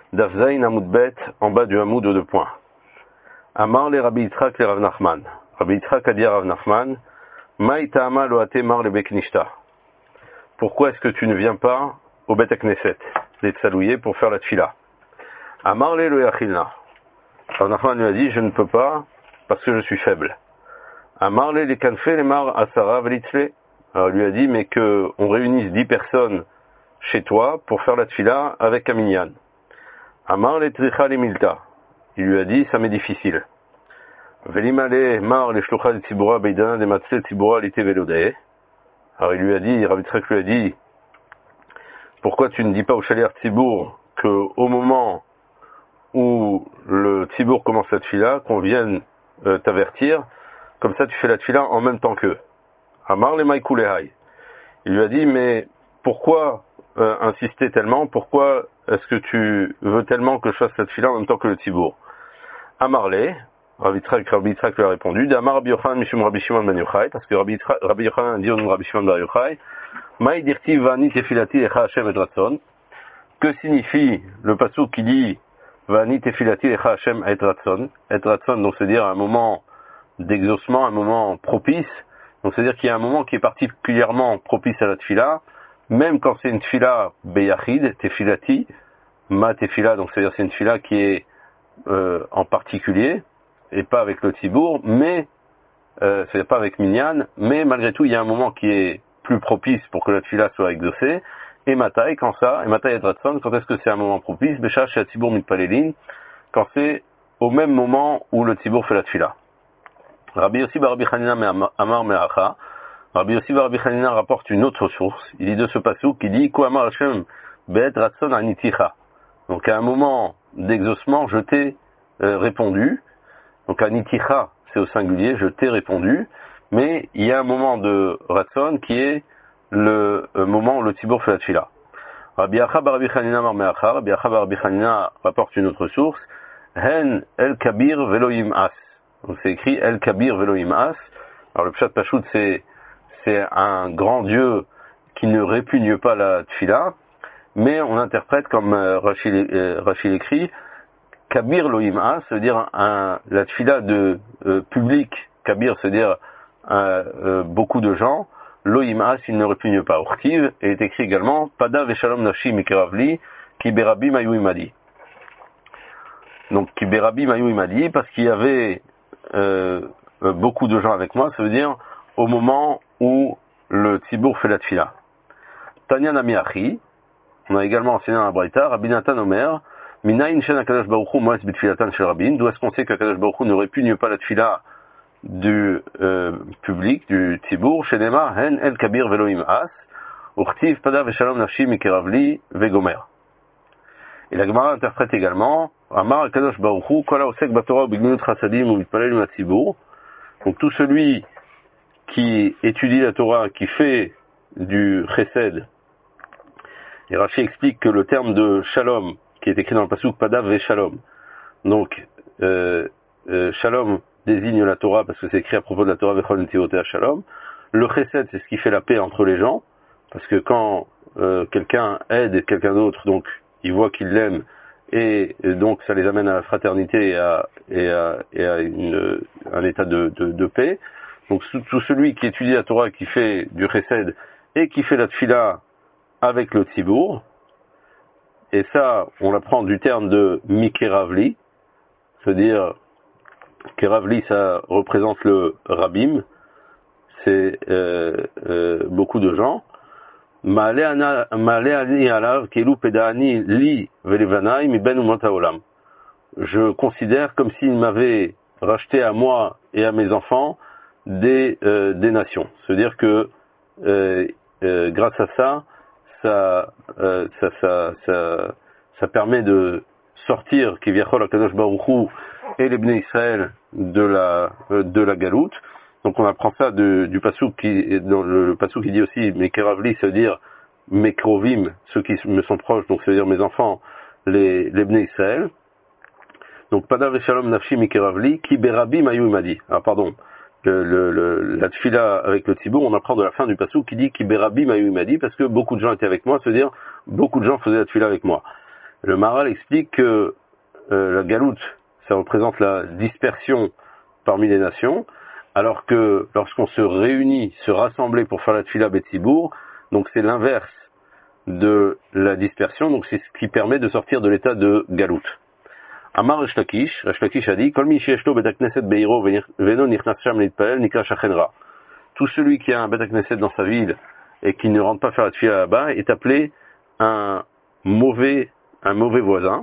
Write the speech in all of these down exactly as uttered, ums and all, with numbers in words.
Dafzaïn Amoudbet, en bas du Hamoud de deux points. Amar le Rabbi Yitzhak le Rav Nachman. Rabbi Yitzhak a dit à Rav Nachman, Maïtama loate mar le Beknishta. Pourquoi est-ce que tu ne viens pas au Bet HaKnesset, les Tsalouye, pour faire la tfila? Amar le lo yachilna. Rav Nachman lui a dit, je ne peux pas, parce que je suis faible. Amar le kanfe le mar asara velitzle. Alors il lui a dit, mais que on réunisse dix personnes chez toi pour faire la tfila avec un minyan. Amar le tricha le milta. Il lui a dit, ça m'est difficile. Velimale mar le shlucha de tzibura beidana de matzle tzibura lite velodeh. Alors il lui a dit, Rabbi Yitzhak lui a dit, pourquoi tu ne dis pas au Shaliach Tzibour que au moment où le Tzibour commence la tfila, qu'on vienne euh, t'avertir, comme ça tu fais la tfila en même temps qu'eux. Amar le maïkoulehai. Il lui a dit, mais pourquoi euh, insister tellement? Pourquoi est-ce que tu veux tellement que je fasse cette tfila en même temps que le Tzibour? Amarle, Rabbi Yitzhak, Rabbi Yitzhak lui a répondu, D'Amar Rabbi Yochanan Mishum Rabbi Shimon ben Yochai, parce que Rabbi Yochanan dit au nom de Rabbi Shimon ben Yochai, Maï dirti vani tefilati echa Hashem et ratson. Que signifie le pasuk qui dit vani tefilati echa Hashem et ratson? Et ratson, donc c'est-à-dire un moment d'exaucement, un moment propice. Donc c'est-à-dire qu'il y a un moment qui est particulièrement propice à la tefila, même quand c'est une tefila beyachid, tefilati, ma tefila, donc c'est-à-dire c'est une tefila qui est euh, en particulier, et pas avec le Tzibour, mais euh, c'est pas avec Minyan, mais malgré tout il y a un moment qui est plus propice pour que la tefila soit exaucée. Et Matai, quand ça, et Matai et Dratson, quand est-ce que c'est un moment propice? Bécha chez Tzibour mitpalelin, quand c'est au même moment où le Tzibour fait la tefila. Rabbi Yossi bar Rabbi Chanina Amar Me'acha. Rabbi Yossi bar Rabbi Chanina rapporte une autre source. Il dit de ce pasuk qui dit Ko Amar Hashem Be'et Ratson Aniticha. Donc à un moment d'exaucement, je t'ai euh, répondu. Donc Aniticha, c'est au singulier, je t'ai répondu. Mais il y a un moment de Ratson qui est le euh, moment où le Tzibour fait la tfila. Rabbi Acha bar Rabbi Chanina Amar Me'acha. Rabbi Acha bar Rabbi Chanina rapporte une autre source. Hen El Kabir Veloim As. Donc c'est écrit El Kabir Veloim As. Alors le Pshat Pachout, c'est c'est un grand Dieu qui ne répugne pas la tfila, mais on interprète comme euh, Rachid, euh, Rachid écrit Kabir Loim As, c'est-à-dire un, la tfila de euh, public. Kabir, c'est-à-dire euh, euh, beaucoup de gens. Loim As, il ne répugne pas. Urtiv, et est écrit également Pada Veshalom Nashi Mikeravli Ki Berabi Mayu Imadi. Donc Ki Berabi Mayu Imadi, parce qu'il y avait Euh, beaucoup de gens avec moi, ça veut dire au moment où le Tzibour fait la tfila. Tanya Nami Achi, on a également enseigné dans la Braïta, Rabbi Natan Omer, Minayin Shen HaKadosh Baruch Hu Moes B'Tfilatan Shel Rabin, d'où est-ce qu'on sait qu'HaKadosh Baruch Hu ne répugne pas la tfila du euh, public, du Tzibour, Shenema Hen El Kabir Veloim As, Urtiv Pada Veshalom Nafshi Mikeravli Vegomer. Et la Gemara interprète également Amar Kadosh Baruch Hu Kola Osek Batorah ou Bigminut Chasadim ou Mitpalel Matzibur. Donc tout celui qui étudie la Torah, qui fait du Chesed. Et Rashi explique que le terme de Shalom, qui est écrit dans le pasuk Padav ve Shalom. Donc euh, euh, Shalom désigne la Torah parce que c'est écrit à propos de la Torah Vechol Netivotea Shalom. Le Chesed, c'est ce qui fait la paix entre les gens, parce que quand euh, quelqu'un aide quelqu'un d'autre, donc il voit qu'il l'aime, et donc ça les amène à la fraternité et à, et à, et à une, un état de, de, de paix. Donc tout celui qui étudie la Torah, qui fait du chesed et qui fait la tfila avec le tzibour, et ça on l'apprend du terme de mikeravli, c'est-à-dire keravli, ça représente le rabim, c'est euh, euh, beaucoup de gens. Je considère comme s'il m'avait racheté à moi et à mes enfants des, euh, des nations. C'est-à-dire que euh, euh, grâce à ça, ça, euh, ça, ça, ça, ça permet de sortir Kivyachol HaKadosh Baruch Hu et les Bnei Israël de la, de la galoute. Donc on apprend ça de, du pasuk qui, dans le, le pasuk qui dit aussi Mekeravli, c'est-à-dire mes krovim, ceux qui me sont proches, donc c'est-à-dire mes enfants, les, les Bnei Israël. Donc Padav et Shalom Nafshi Mekeravli, Ki Berabi Mayu Imadi. Ah pardon, le, le, le, la tfila avec le tzibour, on apprend de la fin du pasuk qui dit Ki Berabi Mayu Imadi, parce que beaucoup de gens étaient avec moi, c'est-à-dire beaucoup de gens faisaient la tfila avec moi. Le Maharal explique que euh, la galoute, ça représente la dispersion parmi les nations, alors que lorsqu'on se réunit, se rassembler pour faire la tfila Betsibour, donc c'est l'inverse de la dispersion, donc c'est ce qui permet de sortir de l'état de galoute. Amar Resh Lakish, Resh Lakish a dit, Kol mi sheyesh lo bet hakneset be'iro veno nichnas sham litpalel nikra shachen ra. Tout celui qui a un bet hakneset dans sa ville et qui ne rentre pas faire la tfila là-bas est appelé un mauvais, un mauvais voisin,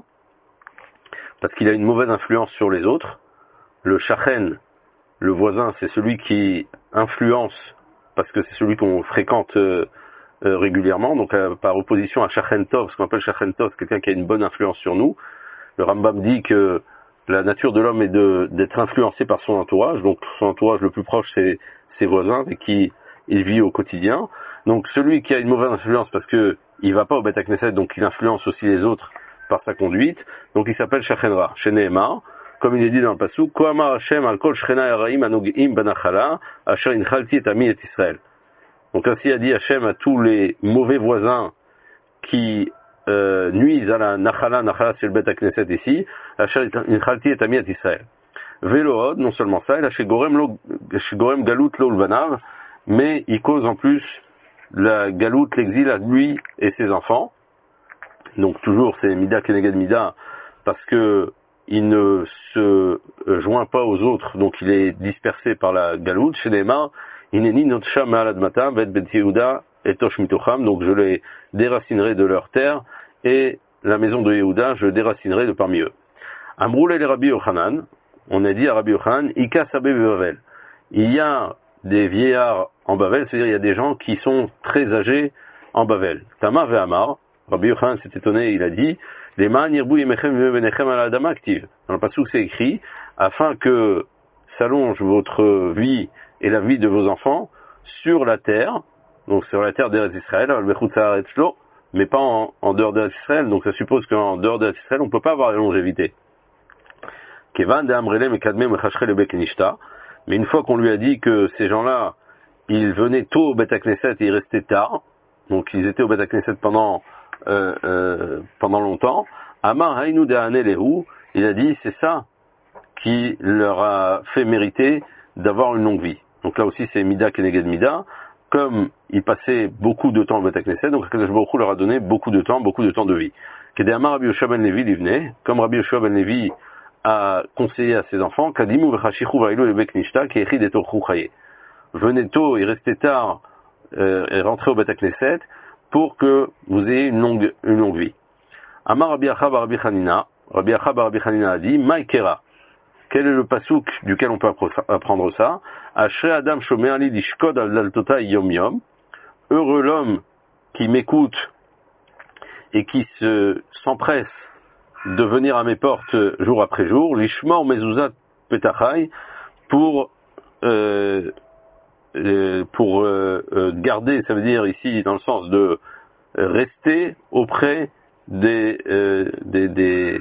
parce qu'il a une mauvaise influence sur les autres. Le shachen, le voisin, c'est celui qui influence, parce que c'est celui qu'on fréquente euh, euh, régulièrement, donc euh, par opposition à shachen tov, ce qu'on appelle shachen tov, c'est quelqu'un qui a une bonne influence sur nous. Le Rambam dit que la nature de l'homme est de, d'être influencé par son entourage, donc son entourage le plus proche c'est ses voisins avec qui il vit au quotidien. Donc celui qui a une mauvaise influence parce que il va pas au Bet HaKnesset, donc il influence aussi les autres par sa conduite, donc il s'appelle Shachen Ra, Sheneemar, comme il est dit dans le Pasuk, Ko amar Hashem al kol shchena yaraim anogim banachala, asher inchalti et ami et Israël. Donc ainsi a dit Hashem à tous les mauvais voisins qui euh, nuisent à la nachala, nachala c'est le Bet HaKnesset ici, asher inchalti et ami et Israël. Velood, non seulement ça, il a chez Gorem Galut lo ulbanav, mais il cause en plus la galoute, l'exil à lui et ses enfants. Donc toujours c'est Mida Keneged Mida, parce que il ne se joint pas aux autres, donc il est dispersé par la galoute. Chez Neymar, Ineni Notcha Ma'aladmata, Bet Bet Yehuda et Tosh Mitocham, donc je les déracinerai de leur terre, et la maison de Yehuda, je déracinerai de parmi eux. Amroul et Rabbi Yochanan, on a dit à Rabbi Yochanan, Ika Sabé Bavel. Il y a des vieillards en Bavel, c'est-à-dire il y a des gens qui sont très âgés en Bavel. Tamar ve'amar, Rabbi Yochanan s'est étonné, il a dit, les man yirbou yemechem venechem ala adama active. Dans le passage c'est écrit, afin que s'allonge votre vie et la vie de vos enfants sur la terre, donc sur la terre d'Eretz Israël, mais pas en, en dehors d'Eretz Israël, donc ça suppose qu'en dehors d'Eretz Israël, on ne peut pas avoir la longévité. Mais une fois qu'on lui a dit que ces gens-là, ils venaient tôt au Bet HaKnesset et ils restaient tard, donc ils étaient au Bet HaKnesset pendant euh, euh, pendant longtemps, Amar Hainu De'ane Lehu, il a dit c'est ça qui leur a fait mériter d'avoir une longue vie. Donc là aussi c'est Mida Keneged Mida, comme ils passaient beaucoup de temps au Bet HaKnesset, donc Akadosh Baruch Hu leur a donné beaucoup de temps, beaucoup de temps de vie. Kedéamar Rabbi Yoshua ben Levi il venait, comme Rabbi Yoshua ben Levi a conseillé à ses enfants, Kadimu v'chashichu v'ailu le Beknishta ki echid et torchu chaye. Venez tôt et restez tard euh, et rentrez au Bet HaKnesset pour que vous ayez une longue, une longue vie. Amar Rabbi Acha bar Rabbi Chanina, Rabbi Acha bar Rabbi Chanina a dit, Maïkera. Quel est le pasouk duquel on peut apprendre ça? Ashrei Adam shomer li lishkod al daltota yom yom. Heureux l'homme qui m'écoute et qui se s'empresse de venir à mes portes jour après jour, lishmor mezuzat petachai, pour euh, pour euh, garder, ça veut dire ici dans le sens de rester auprès des euh, des, des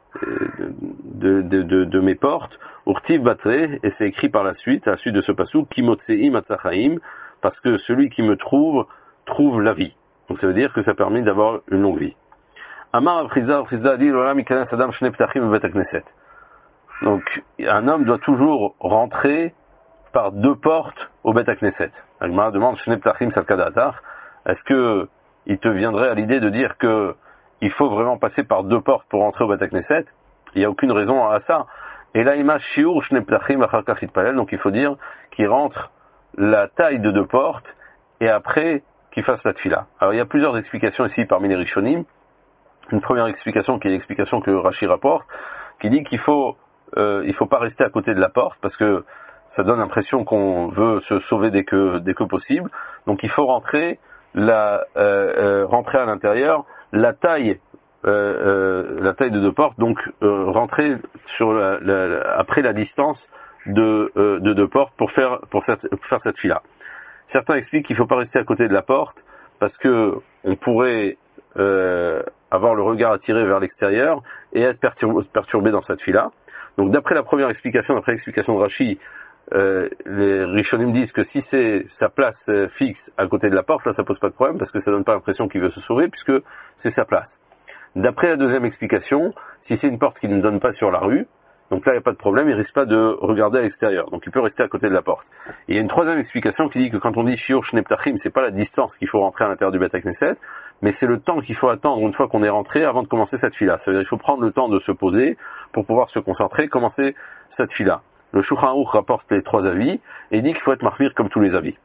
de, de, de, de mes portes, urtiv batre, et c'est écrit par la suite, à la suite de ce passouk, kimotseim atzachaim, parce que celui qui me trouve trouve la vie. Donc ça veut dire que ça permet d'avoir une longue vie. Amar Afrizda, Afrizda a dit, Adam shne ptachim bet HaKnesset. Donc un homme doit toujours rentrer par deux portes au Bet HaKnesset. Agmara demande, shne ptachim salkadatar, est-ce que il te viendrait à l'idée de dire que il faut vraiment passer par deux portes pour rentrer au Bet HaKnesset? Il n'y a aucune raison à ça. Et là, ima shiur shne ptachim achar kach yitpalel, donc il faut dire qu'il rentre la taille de deux portes et après qu'il fasse la tfila. Alors il y a plusieurs explications ici parmi les Rishonim. Une première explication qui est l'explication que Rashi rapporte, qui dit qu'il faut euh, il faut pas rester à côté de la porte parce que ça donne l'impression qu'on veut se sauver dès que dès que possible. Donc il faut rentrer la euh, euh, rentrer à l'intérieur la taille euh, euh, la taille de deux portes, donc euh, rentrer sur la, la, la, après la distance de euh, de deux portes pour faire pour faire, pour faire cette fila. Certains expliquent qu'il faut pas rester à côté de la porte parce que on pourrait euh, avoir le regard attiré vers l'extérieur et être perturbé, perturbé dans cette fila. Donc d'après la première explication, d'après l'explication de Rashi, euh, les Rishonim disent que si c'est sa place euh, fixe à côté de la porte, là ça pose pas de problème parce que ça donne pas l'impression qu'il veut se sauver puisque c'est sa place. D'après la deuxième explication, si c'est une porte qui ne donne pas sur la rue, donc là il n'y a pas de problème, il risque pas de regarder à l'extérieur, donc il peut rester à côté de la porte. Et il y a une troisième explication qui dit que quand on dit shiur shnei ptachim, c'est pas la distance qu'il faut rentrer à l'intérieur du Beit HaKnesset, mais c'est le temps qu'il faut attendre une fois qu'on est rentré avant de commencer cette fila. Ça veut dire qu'il faut prendre le temps de se poser pour pouvoir se concentrer, commencer cette fila. Le Shulchan Aruch rapporte les trois avis et dit qu'il faut être marmir comme tous les avis.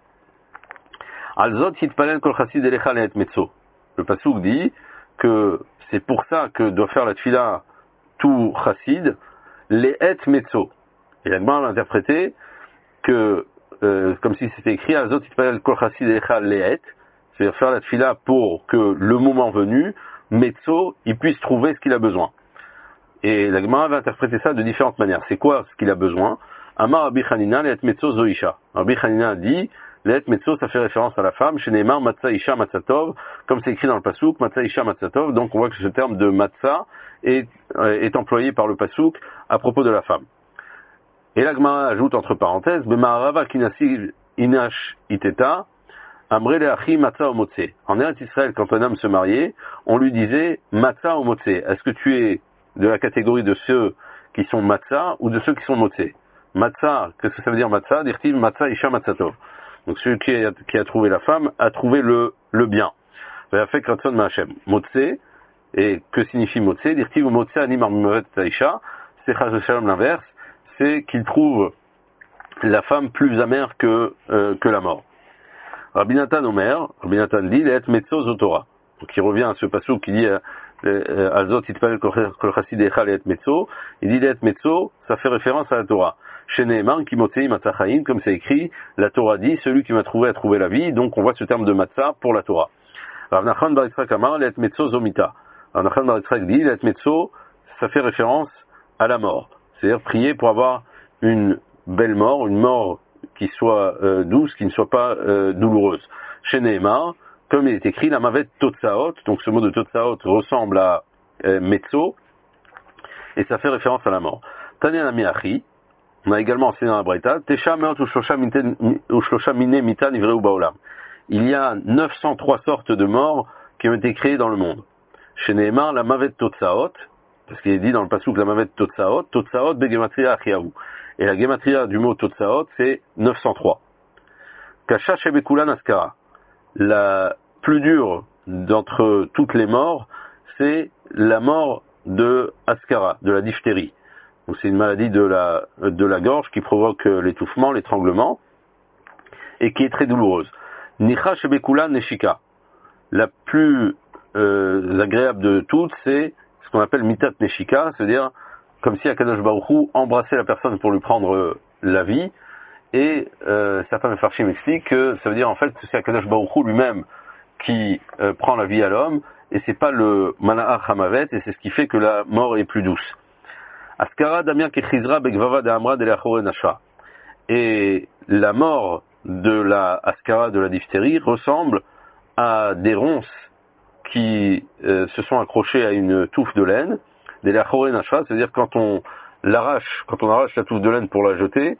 Alzot hitpalel kol chassid elecha le'et metzo. Le pasuk dit que c'est pour ça que doit faire la tfila tout chassid le'et metzo. Et la Gemara l'a interprété que euh, comme si c'était écrit Alzot hitpalel kol chassid elecha le'et, c'est-à-dire faire la tfila pour que le moment venu, metzo, il puisse trouver ce qu'il a besoin. Et la Gemara va interpréter ça de différentes manières. C'est quoi ce qu'il a besoin? Amar Rabbi Chanina le'et metzo zoisha. Rabbi Chanina dit le'et metzo, ça fait référence à la femme. Chez Neymar, matzah isha matzatov, comme c'est écrit dans le pasuk, matzah isha matzatov. Donc on voit que ce terme de matzah est, est employé par le pasuk à propos de la femme. Et la Gemara ajoute entre parenthèses, b'ma'arava kinasi inash iteta, amre le'achi matzah o motze. En Eretz Israël, quand un homme se mariait, on lui disait matzah o motze. Est-ce que tu es de la catégorie de ceux qui sont matzah ou de ceux qui sont motze? Matzah, qu'est-ce que ça veut dire matzah? Dire-t-il matzah isha matzatov. Donc celui qui a, qui a trouvé la femme a trouvé le, le bien. Fait Ratson Ma'Hashem. Motze, et que signifie motze? Dire-t-il motze anim armimavet taisha, c'est chas shalom l'inverse, c'est qu'il trouve la femme plus amère que, euh, que la mort. Rabbi Nathan Omer, Rabbi Nathan dit, le'et metzo zotora. Donc il revient à ce passage qui dit, Alzot itpalel kol chassid elecha le'et metzo, il dit le'et metzo, ça fait référence à la Torah. Chez Neheman, ki motzei matzah chaim, comme c'est écrit, la Torah dit, celui qui m'a trouvé a trouvé la vie, donc on voit ce terme de matzah pour la Torah. Rav Nachman bar Yitzchak amar, le'et metzo zomita. Rav Nachman bar Yitzchak dit, le'et metzo, ça fait référence à la mort. C'est-à-dire prier pour avoir une belle mort, une mort qui soit euh, douce, qui ne soit pas euh, douloureuse. Chez Neheman, comme il est écrit, la mavet totsaot, donc ce mot de totsaot ressemble à euh, metzo, et ça fait référence à la mort. Tanya Nami Achi, on a également enseigné dans la Braïta, Tesha meot ushlosha mine mita nivreu baolam. Il y a neuf cent trois sortes de morts qui ont été créées dans le monde. Chez Nehemar, la mavet totsaot, parce qu'il est dit dans le pasuk la mavet totsaot, totsaot be gematria achiahu. Et la gematria du mot totsaot, c'est neuf cent trois. Kasha shebekulan askara. La plus dure d'entre toutes les morts, c'est la mort de askara, de la diphtérie. Donc c'est une maladie de la, de la gorge qui provoque l'étouffement, l'étranglement, et qui est très douloureuse. Nicha shebekulan neshika. La plus euh, agréable de toutes, c'est ce qu'on appelle mitat neshika, c'est-à-dire comme si Akadosh Baruch Hu embrassait la personne pour lui prendre la vie. Et euh, certains Mefarshim expliquent que ça veut dire en fait que c'est Akadosh Baruch Hu lui-même qui euh, prend la vie à l'homme, et c'est pas le Mana'ach Hamavet, et c'est ce qui fait que la mort est plus douce. Askara damia kechizra begvava de amra de l'achore nasha. Et la mort de la askara, de la diphtérie, ressemble à des ronces qui euh, se sont accrochées à une touffe de laine, de l'achore nasha, c'est-à-dire quand on l'arrache, quand on arrache la touffe de laine pour la jeter,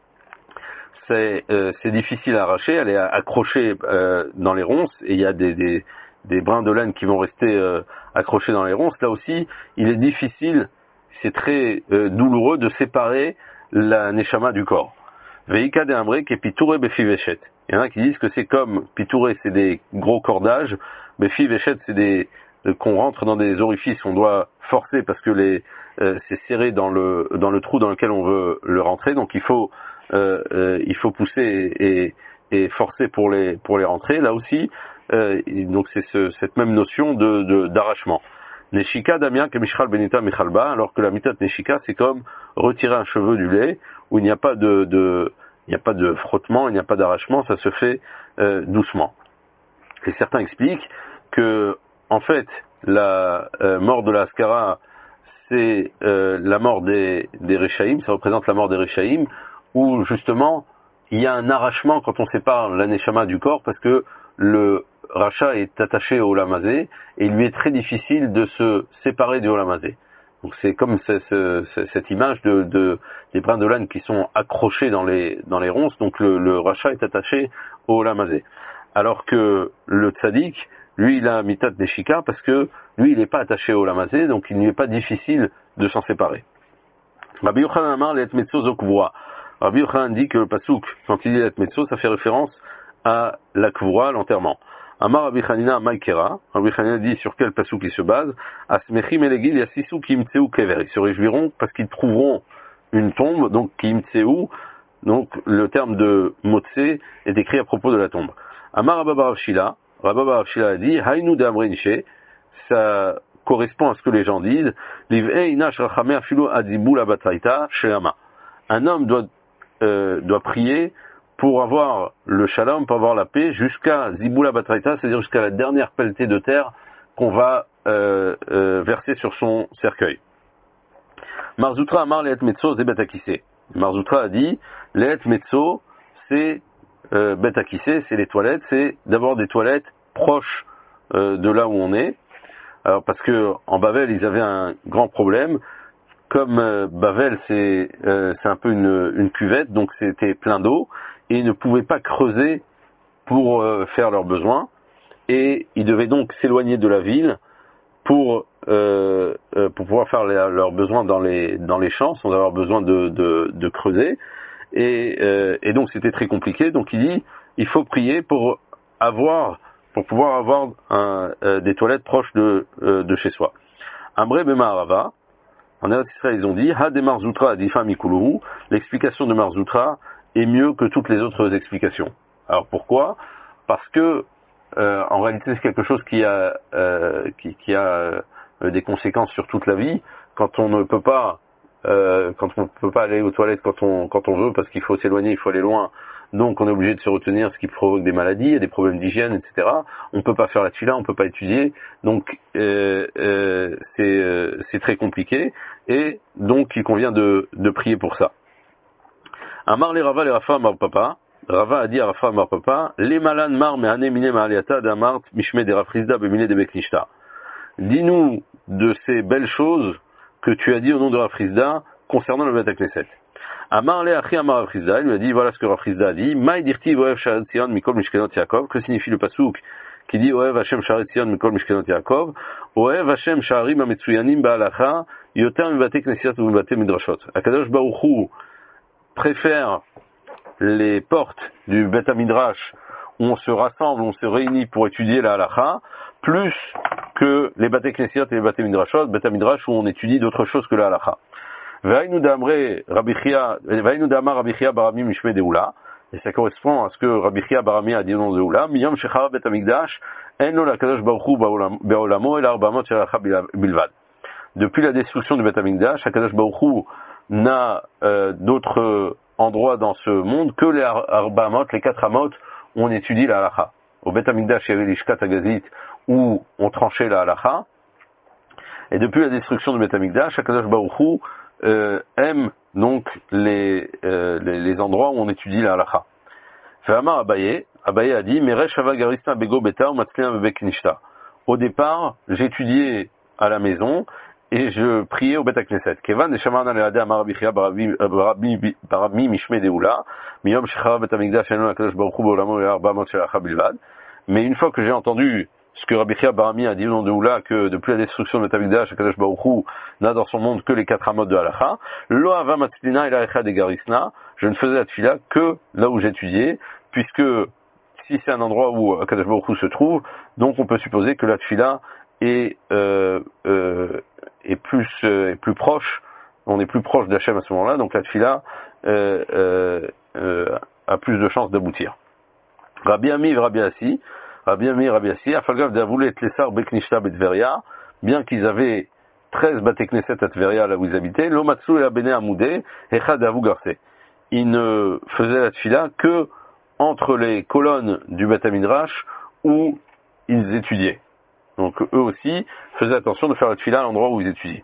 c'est, euh, c'est difficile à arracher, elle est accrochée euh, dans les ronces, et il y a des, des, des brins de laine qui vont rester euh, accrochés dans les ronces. Là aussi, il est difficile, c'est très euh, douloureux de séparer la neshama du corps. Veika de amrek et pitouré befi veshet. Il y en a qui disent que c'est comme pitouré, c'est des gros cordages, befi veshet, c'est des euh, qu'on rentre dans des orifices, on doit forcer parce que les euh, c'est serré dans le dans le trou dans lequel on veut le rentrer, donc il faut euh, euh, il faut pousser et, et, et forcer pour les pour les rentrer. Là aussi, euh, donc c'est ce, cette même notion de, de d'arrachement. Neshika damien que Mishral Benita Michalba, alors que la mitat Neshika, c'est comme retirer un cheveu du lait, où il n'y a pas de, de il n'y a pas de frottement, il n'y a pas d'arrachement, ça se fait euh, doucement. Et certains expliquent que, en fait, la euh, mort de la Askara, c'est euh, la mort des, des Réchaïm, ça représente la mort des Réchaïm, où justement, il y a un arrachement quand on sépare la Neshama du corps, parce que le Racha est attaché au Olamazé, et il lui est très difficile de se séparer du Olamazé. Donc c'est comme c'est, c'est, c'est, cette image de, de des brins de laine qui sont accrochés dans les dans les ronces, donc le, le Racha est attaché au Olamazé. Alors que le Tzadik, lui, il a mitat neshika parce que lui il n'est pas attaché au lamazé, donc il n'y est pas difficile de s'en séparer. Rabbi Yochanan Amar let metzo zokvua. Rabbi Yochanan dit que le pasouk, quand il dit let metzo, ça fait référence à la kvura, l'enterrement. Amar Rabbi Chanina Maikera, Rabbi Chanina dit sur quel pasouk il se base, Asmechim elegil yassisu kimtseu kever. Ils se réjouiront parce qu'ils trouveront une tombe, donc kimtseu, donc le terme de motse est écrit à propos de la tombe. Amar Rabba bar Shila, Rabba bar Shila a dit, Hainu d'Amrinche, ça correspond à ce que les gens disent, un homme doit, euh, doit prier pour avoir le shalom, pour avoir la paix, jusqu'à Zibula Batraita, c'est-à-dire jusqu'à la dernière pelletée de terre qu'on va euh, euh, verser sur son cercueil. Marzoutra Amar Leet Metzo Ze Betakise. Marzoutra a dit, Leet Metzo, c'est euh, Betakise, c'est les toilettes, c'est d'avoir des toilettes proches euh, de là où on est. Alors parce que en Bavel ils avaient un grand problème, comme euh, Bavel c'est euh, c'est un peu une, une cuvette, donc c'était plein d'eau et ils ne pouvaient pas creuser pour euh, faire leurs besoins et ils devaient donc s'éloigner de la ville pour euh, euh, pour pouvoir faire les, leurs besoins dans les dans les champs sans avoir besoin de de, de creuser et euh, et donc c'était très compliqué. Donc il dit il faut prier pour avoir pour pouvoir avoir un, euh, des toilettes proches de, euh, de chez soi. Ambre Bema en Eretz Israël, ils ont dit, Ha de Marzoutra Adifa Mikuluhu, l'explication de Marzoutra est mieux que toutes les autres explications. Alors pourquoi? Parce que, euh, en réalité, c'est quelque chose qui a, euh, qui, qui a euh, des conséquences sur toute la vie. Quand on ne peut pas, euh, quand on ne peut pas aller aux toilettes quand on, quand on veut, parce qu'il faut s'éloigner, il faut aller loin, donc on est obligé de se retenir, ce qui provoque des maladies, des problèmes d'hygiène, et cetera. On ne peut pas faire la tefila, on ne peut pas étudier, donc euh, euh, c'est, euh, c'est très compliqué, et donc il convient de, de prier pour ça. Amar le Rava le Rafa Amar Papa, Rava a dit à Rafa Amar Papa, les malan mar me ane mine ma'aliata d'amart mishme de rafrizda bemine de beknishta. Dis-nous de ces belles choses que tu as dit au nom de Rafrizda concernant le Bet Knesset. Amar le Achi Amar Rafrizda, il lui a dit, voilà ce que Rafrizda a dit, Maï dirti Oev Sharet Zion Mikol Mishkenot Yaakov, que signifie le pasouk qui dit Oev Hashem Sharet Zion Mikol Mishkenot Yaakov, Oev Hashem Sharim Ametsuyanim Ba'alacha, Yoter Mibate Knesiat ou Mibate Midrashot. Akadosh Baruch Hu préfère les portes du Bet Midrash où on se rassemble, où on se réunit pour étudier la halacha, plus que les Bate Knesiat et les Bate Midrashot, Bet Midrash où on étudie d'autres choses que la halacha. Vaïnu d'Amre Rabichia, Vaïnu d'Amar Rabichia Barami Mishme Deoula, et ça correspond à ce que Rabichia Barami a dit au nom de Deoula, Miyam Shechara Bet Amigdash, Enno la Kadosh Baruch Hu Be'olamo el Arbamot Shelacha Bilvad. Depuis la destruction du Bet Amigdash, Kadosh Baruch Hu n'a euh, d'autres endroits dans ce monde que les Arbamot, les quatre Amot, où on étudie la halacha. Au Bet Amigdash, il y avait l'Ishkat Agazit, où on tranchait la halacha, et depuis la destruction du Bet Amigdash, Kadosh Baruch Hu Euh, aime donc les, euh, les, les endroits où on étudie la halakha. Fa'amar Abaye, Abaye a dit, Meresh Avagarista Bego Beta ou Matzlina Bebek Nishta. Au départ, j'étudiais à la maison et je priais au Bet Knesset. Kevan Neshamana Leade Amar Abichia Barami Mishme Deoula, Miyom Shechara Bet Amigdash Enu Akadosh Baruch Hu Be'olamo et Arbamot Shelacha Bilvad. Mais une fois que j'ai entendu ce que Rabbi Chia Barami a dit au nom de Oula, que depuis la destruction de Betamikdash, Akadosh Baruch Hu n'a dans son monde que les quatre amot de halacha, Lo Ava Matzlina et Echad et Garisna, je ne faisais la tefila que là où j'étudiais, puisque si c'est un endroit où Akadosh Baruch Hu se trouve, donc on peut supposer que la tefila est, euh, euh, est plus, euh, est plus proche, on est plus proche d'Hachem à ce moment-là, donc la tefila euh, euh, euh, a plus de chances d'aboutir. Rabbi Ami Rabbi Assi, Rabbi Ami Rabbi Assi, Afalgav d'Avoulé et Tlessar Beknishta Betveria, bien qu'ils avaient treize Bate Knesset à Tveria, là où ils habitaient, Lomatsu et Abene Amoudé, Echad Avou Garse. Ils ne faisaient la tefila que entre les colonnes du Bet Midrash où ils étudiaient. Donc eux aussi faisaient attention de faire la tefila à l'endroit où ils étudiaient.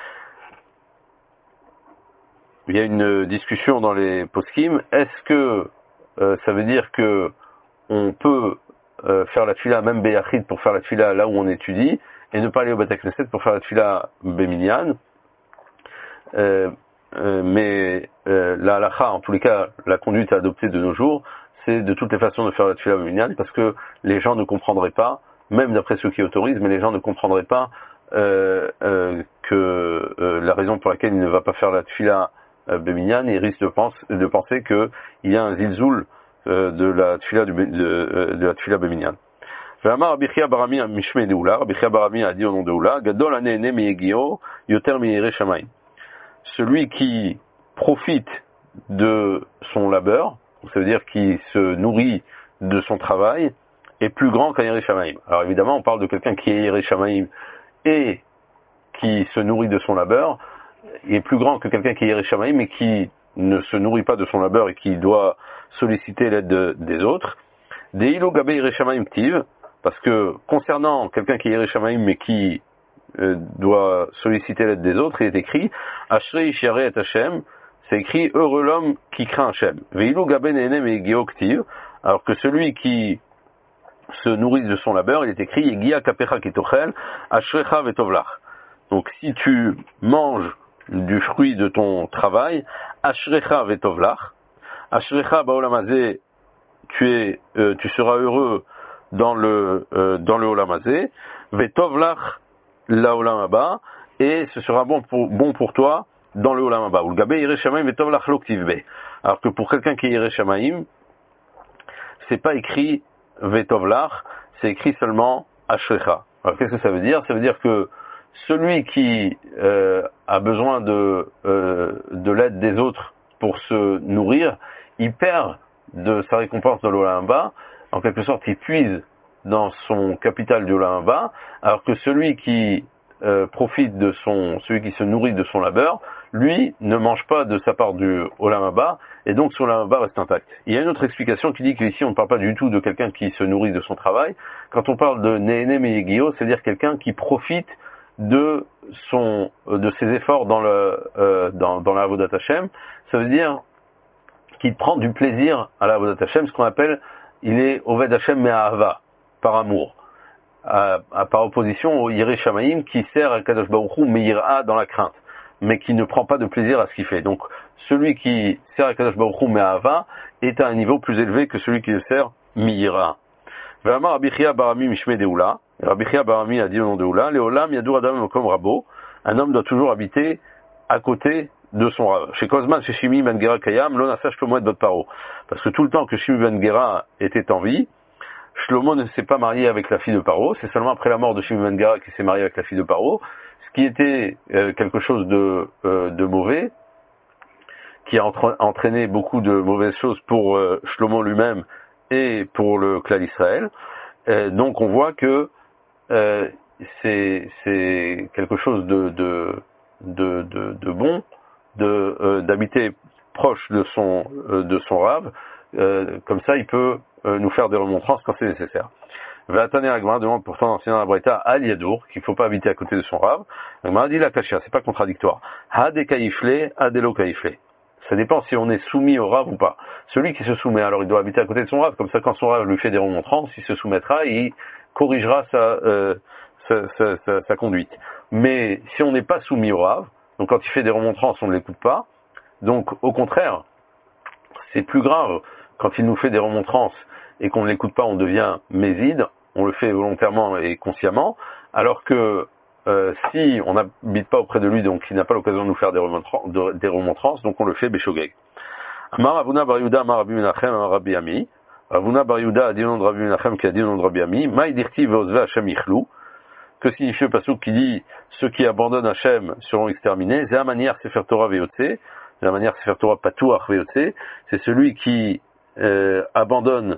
Il y a une discussion dans les poskim. Est-ce que euh, ça veut dire que on peut euh, faire la tefila même Beyachid pour faire la tefila là où on étudie et ne pas aller au Bet Knesset pour faire la tefila Beminyan? euh, euh, Mais euh, la halacha, en tous les cas, la conduite à adopter de nos jours, c'est de toutes les façons de faire la tefila Beminyan parce que les gens ne comprendraient pas même d'après ceux qui autorisent, mais les gens ne comprendraient pas euh, euh, que euh, la raison pour laquelle il ne va pas faire la tfila euh, Beminyan, il risque de, pense, de penser qu'il y a un zilzoul euh, de la tfila, du, de, de, de la tfila Beminyan. Rabbi Chia Barami Mishme de Oula, Rabbi Chia Barami a dit au nom de Oula, Gadol Anene Meyegio, Yoter Meyere Shamayim. Celui qui profite de son labeur, ça veut dire qu'il se nourrit de son travail, est plus grand qu'un Yere Shamayim. Alors évidemment, on parle de quelqu'un qui est Yere Shamayim et qui se nourrit de son labeur, il est plus grand que quelqu'un qui est Yere Shamayim mais qui ne se nourrit pas de son labeur et qui doit solliciter l'aide de, des autres. Deilo Gabe Yere Shamayim Tiv, parce que concernant quelqu'un qui est Yere Shamayim mais qui euh, doit solliciter l'aide des autres, il est écrit Ashrei Shiare et Hashem, c'est écrit heureux l'homme qui craint Hashem. Veilu Gabe Nene Meigeo Ktiv, alors que celui qui se nourrit de son labeur, il est écrit Yegia Kapecha Kitochel, Ashrecha Vetovlach. Donc si tu manges du fruit de ton travail, Ashrecha Vetovlach, Ashrecha Baolamazé, tu es, euh, tu seras heureux dans le euh, dans le Olam Hazé, Vetovlach la Olam Haba, et ce sera bon pour bon pour toi dans le Olam Haba. Ul Gabe Yere Shamayim Vetovlach lo Ktiv be. Alors que pour quelqu'un qui est Yere Shamayim, c'est pas écrit Vetovlach, c'est écrit seulement Ashrecha. Alors qu'est-ce que ça veut dire? Ça veut dire que celui qui euh, a besoin de euh, de l'aide des autres pour se nourrir, il perd de sa récompense dans l'Olam Haba. En quelque sorte, il puise dans son capital du Olam Haba, alors que celui qui euh, profite de son, celui qui se nourrit de son labeur, lui ne mange pas de sa part du Olam Haba, et donc son Olam Haba reste intact. Il y a une autre explication qui dit qu'ici on ne parle pas du tout de quelqu'un qui se nourrit de son travail. Quand on parle de Nehene Meyegio, c'est-à-dire quelqu'un qui profite de son, de ses efforts dans le, euh, dans, dans la Avodat Hashem, ça veut dire qu'il prend du plaisir à la Avodat Hashem, ce qu'on appelle il est Oved Hashem Me'ahava, par amour, à, à, par opposition au Yere Shamayim qui sert à Kadosh Baruch Hu Me'ira dans la crainte, mais qui ne prend pas de plaisir à ce qu'il fait. Donc celui qui sert à Kadosh Baruch Hu Me'ahava est à un niveau plus élevé que celui qui le sert Me'ira. Ve'amar Rabbi Chia Barami Mishme de Oula, Rabbi Chia Barami a dit au nom de Oula, Leolam Yadur Adam Mokom Rabo, un homme doit toujours habiter à côté de son rave. Chez Kozman, chez Shimi Ben Gera Kayam, l'on a ça Shlomo et Bot Paro. Parce que tout le temps que Shimi Ben Gera était en vie, Shlomo ne s'est pas marié avec la fille de Paro, c'est seulement après la mort de Shimi Ben Gera qu'il s'est marié avec la fille de Paro, ce qui était euh, quelque chose de, euh, de mauvais, qui a entra- entraîné beaucoup de mauvaises choses pour euh, Shlomo lui-même et pour le clan d'Israël. Euh, donc on voit que euh, c'est, c'est quelque chose de, de, de, de, de bon, de euh, d'habiter proche de son euh, de son rave, euh, comme ça il peut euh, nous faire des remontrances quand c'est nécessaire. Vatane Agma demande pourtant dans l'ancien Abraïta Al Yadour qu'il ne faut pas habiter à côté de son rave. Agma dit la Kashia, c'est pas contradictoire. Hade Kaifle, Adelo Kaifle. Ça dépend si on est soumis au rave ou pas. Celui qui se soumet, alors il doit habiter à côté de son rave, comme ça quand son rave lui fait des remontrances, il se soumettra et il corrigera sa, euh, sa, sa, sa, sa conduite. Mais si on n'est pas soumis au rave, donc quand il fait des remontrances, on ne l'écoute pas. Donc au contraire, c'est plus grave quand il nous fait des remontrances et qu'on ne l'écoute pas, on devient méside, on le fait volontairement et consciemment, alors que euh, si on n'habite pas auprès de lui, donc il n'a pas l'occasion de nous faire des remontrances, de, des remontrances donc on le fait béchogeg. Amar Avuna Bar Yehuda, Amar Rabbi Menachem, Amar Rabbi Ami. Avuna Bar Yehuda a dit au nom de Rabbi Menachem qui a dit au nom de Rabbi Ami, Maï dirti ve'ozve Hashem yichlou. Que signifie le pasuk qui dit ceux qui abandonnent Hashem seront exterminés? C'est la manière Sefer Torah Veyotse, c'est la manière Sefer Torah Patuach Veyotse, c'est celui qui euh, abandonne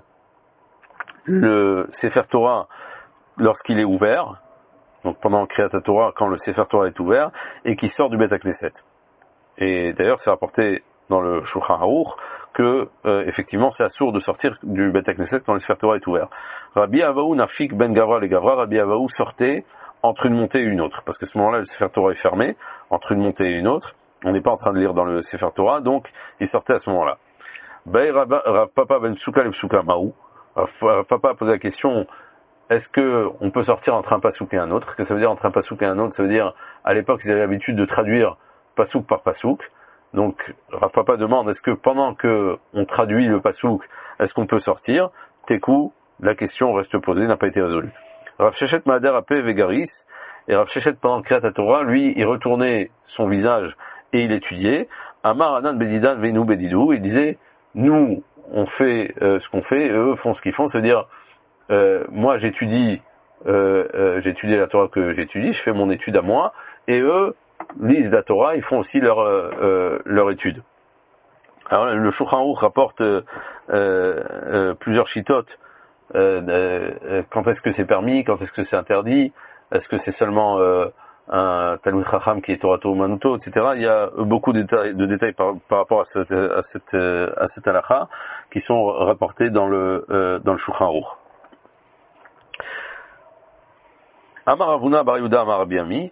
le Sefer Torah lorsqu'il est ouvert, donc pendant Kriyat Torah quand le Sefer Torah est ouvert, et qui sort du Bet HaKnesset. Et d'ailleurs c'est rapporté dans le Shulchan Aruch que euh, effectivement c'est assourd de sortir du Bet HaKnesset quand le Sefer Torah est ouvert. Rabbi Avaou Nafik Ben Gavra le Gavra, Rabbi Avaou sortait entre une montée et une autre, parce qu'à ce moment-là le Sefer Torah est fermé, entre une montée et une autre, on n'est pas en train de lire dans le Sefer Torah, donc il sortait à ce moment-là. Bay Rav Papa Ben Souka le Souka Maou, Papa a posé la question, est-ce que on peut sortir entre un pasouk et un autre? Qu'est-ce que ça veut dire entre un pasouk et un autre? Ça veut dire, à l'époque ils avaient l'habitude de traduire pasouk par pasouk. Donc, Rav Papa demande, est-ce que pendant que on traduit le pasouk, est-ce qu'on peut sortir? Tekou, la question reste posée, n'a pas été résolue. Rav Sheshet Maader Apé Vegaris, et Rav Sheshet pendant Kriyat Torah, lui, il retournait son visage et il étudiait. Amar Anan Bedidan Venu Bedidou, il disait, nous, on fait euh, ce qu'on fait, et eux font ce qu'ils font, c'est-à-dire, euh, moi j'étudie, euh, euh, j'étudie la Torah que j'étudie, je fais mon étude à moi, et eux lisent la Torah, ils font aussi leur, euh, euh, leur étude. Alors le Shulchan Aruch rapporte euh, euh, plusieurs chitotes, euh, euh, quand est-ce que c'est permis, quand est-ce que c'est interdit, est-ce que c'est seulement euh, un Talmud Chacham qui est Torato Manuto, et cetera. Il y a beaucoup de détails, de détails par, par rapport à cette, à cette, à cette halakha qui sont rapportés dans le, euh, dans le Shulchan Aruch. Amar Ravuna Bar Yehuda Amar Rabbi Ami.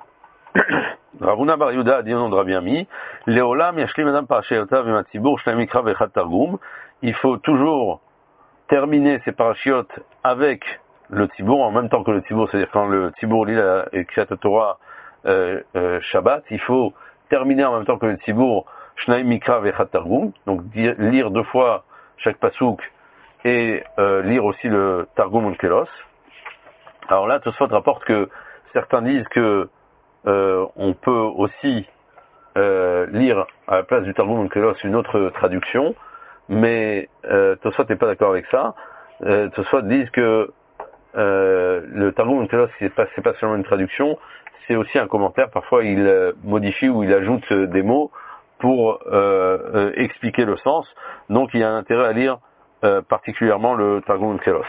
Ravuna Bar Yehuda a dit au nom de Rabbi Ami, Leolam yashlim adam parashiyotav v'im hatzibur shnei mikra v'echad targum. Il faut toujours terminer ces parachiotes avec le Tzibour, en même temps que le Tzibour, c'est-à-dire quand le Tzibour lit la Kriyat Torah euh, euh, Shabbat, il faut terminer en même temps que le Tzibour Shnai Mikra Vechad Targum, donc lire deux fois chaque pasouk et euh, lire aussi le Targum Onkelos. Alors là, Tosfot rapporte que certains disent que euh, on peut aussi euh, lire à la place du Targum Onkelos une autre traduction, mais euh, Tosfot n'est pas d'accord avec ça. Euh, Tosfot disent que Euh, le Targum Onkelos, c'est pas, c'est pas seulement une traduction, c'est aussi un commentaire. Parfois, il euh, modifie ou il ajoute euh, des mots pour euh, euh, expliquer le sens. Donc, il y a un intérêt à lire euh, particulièrement le Targum Onkelos.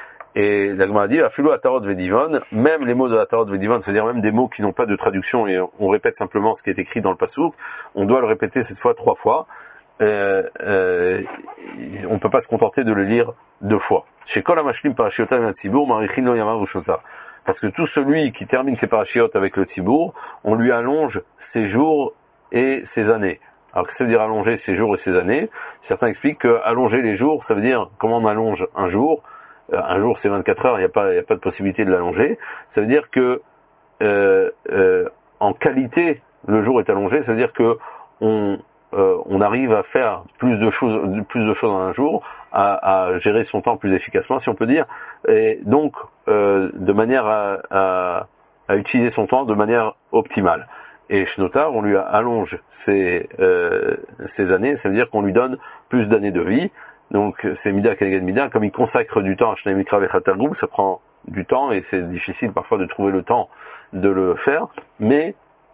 Et la Gemara dit, Afilo Atarot Vedivon, même les mots de Atarot Vedivon, c'est-à-dire même des mots qui n'ont pas de traduction et on répète simplement ce qui est écrit dans le pasouk, on doit le répéter cette fois trois fois. Euh, euh, on ne peut pas se contenter de le lire deux fois. Chez Kol HaMashlim Parashiotav et Tzibour, Marichin Lo Yamav Ushota. Parce que tout celui qui termine ses parachiotes avec le Tzibour, on lui allonge ses jours et ses années. Alors qu'est-ce que ça veut dire allonger ses jours et ses années? Certains expliquent que allonger les jours, ça veut dire comment on allonge un jour. Euh, un jour c'est vingt-quatre heures, il n'y a pas, il n'y a pas de possibilité de l'allonger. Ça veut dire que euh, euh, en qualité, le jour est allongé. Ça veut dire que on Euh, on arrive à faire plus de choses, plus de choses en un jour, à, à gérer son temps plus efficacement, si on peut dire, et donc euh, de manière à, à, à utiliser son temps de manière optimale. Et Shnotar, on lui allonge ses, euh, ses années, ça veut dire qu'on lui donne plus d'années de vie. Donc c'est Mida Keneged Mida, comme il consacre du temps à Shnei Mikra Vechad Targum, ça prend du temps et c'est difficile parfois de trouver le temps de le faire, mais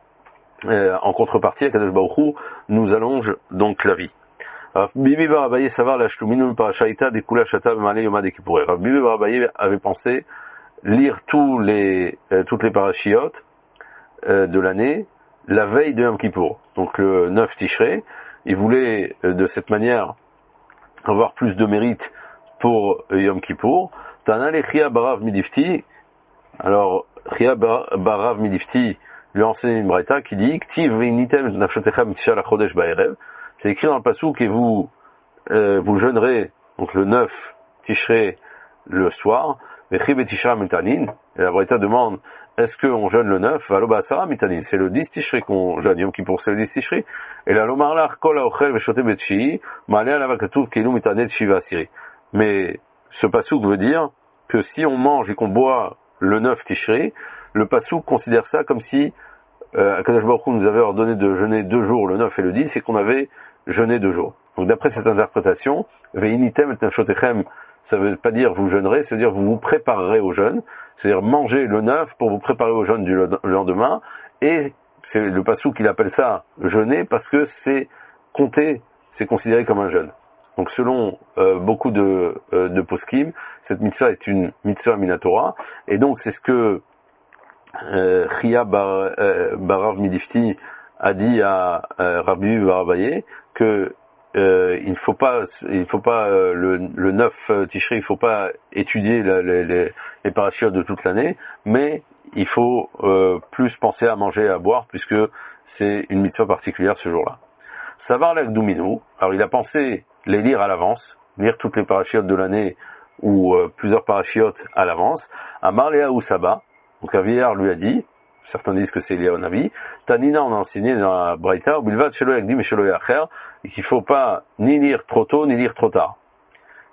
Euh, en contrepartie, Akadosh Baruch Hu nous allonge donc la vie. Bibi Bar Abaye savar la shluminun parashaita de kula shata b'malei yoma de Kippour. Bibi Bar Abaye avait pensé lire tous les euh, toutes les parachiotes euh, de l'année la veille de Yom Kippour. Donc le neuf Tishrei, il voulait euh, de cette manière avoir plus de mérite pour euh, Yom Kippour. Tana le Chia Barav Midifti. Alors Chia Barav Midifti lui a enseigné une braïta qui dit c'est écrit dans le pasouk et vous euh, vous jeûnerez donc le neuf Tishrei le soir et la braïta demande est-ce qu'on jeûne le neuf c'est le dix Tishrei qu'on jeûne Yom Kippour c'est le dix Tishrei et la lomarlach kol haochel veshote betshii ma'aleh alav katuv keilu mitaneh shiva asiri. Mais ce pasouk veut dire que si on mange et qu'on boit le neuf Tishrei, le pasouk considère ça comme si euh, Akadosh Baruch Hu nous avait ordonné de jeûner deux jours, le neuf et le dix, et qu'on avait jeûné deux jours. Donc d'après cette interprétation, Ve'initem et nafshotechem, ça veut pas dire vous jeûnerez, ça veut dire vous vous préparerez au jeûne, c'est-à-dire manger le neuf pour vous préparer au jeûne du lendemain, et c'est le pasouk qu'il appelle ça jeûner parce que c'est compté, c'est considéré comme un jeûne. Donc selon euh, beaucoup de, euh, de poskim, cette mitzvah est une mitzvah minatora, et donc c'est ce que euh, Chia Bar, euh, Barav Midifti a dit à euh, Rabbi Bar Abaye que euh, il ne faut pas, il faut pas euh, le, le neuf Tishrei, il ne faut pas étudier la, les, les, les parachiotes de toute l'année, mais il faut euh, plus penser à manger et à boire puisque c'est une mitzvah particulière ce jour-là. Savar l'Akdouminu, alors il a pensé les lire à l'avance, lire toutes les parachiotes de l'année ou euh, plusieurs parachiotes à l'avance. Amar Léa ou Saba, donc un vieillard lui a dit, certains disent que c'est Eliyahu Navi, Tanina on a enseigné dans la Braïta, Bilvad Shelo Yakdim et Shelo Yacher, qu'il ne faut pas ni lire trop tôt ni lire trop tard.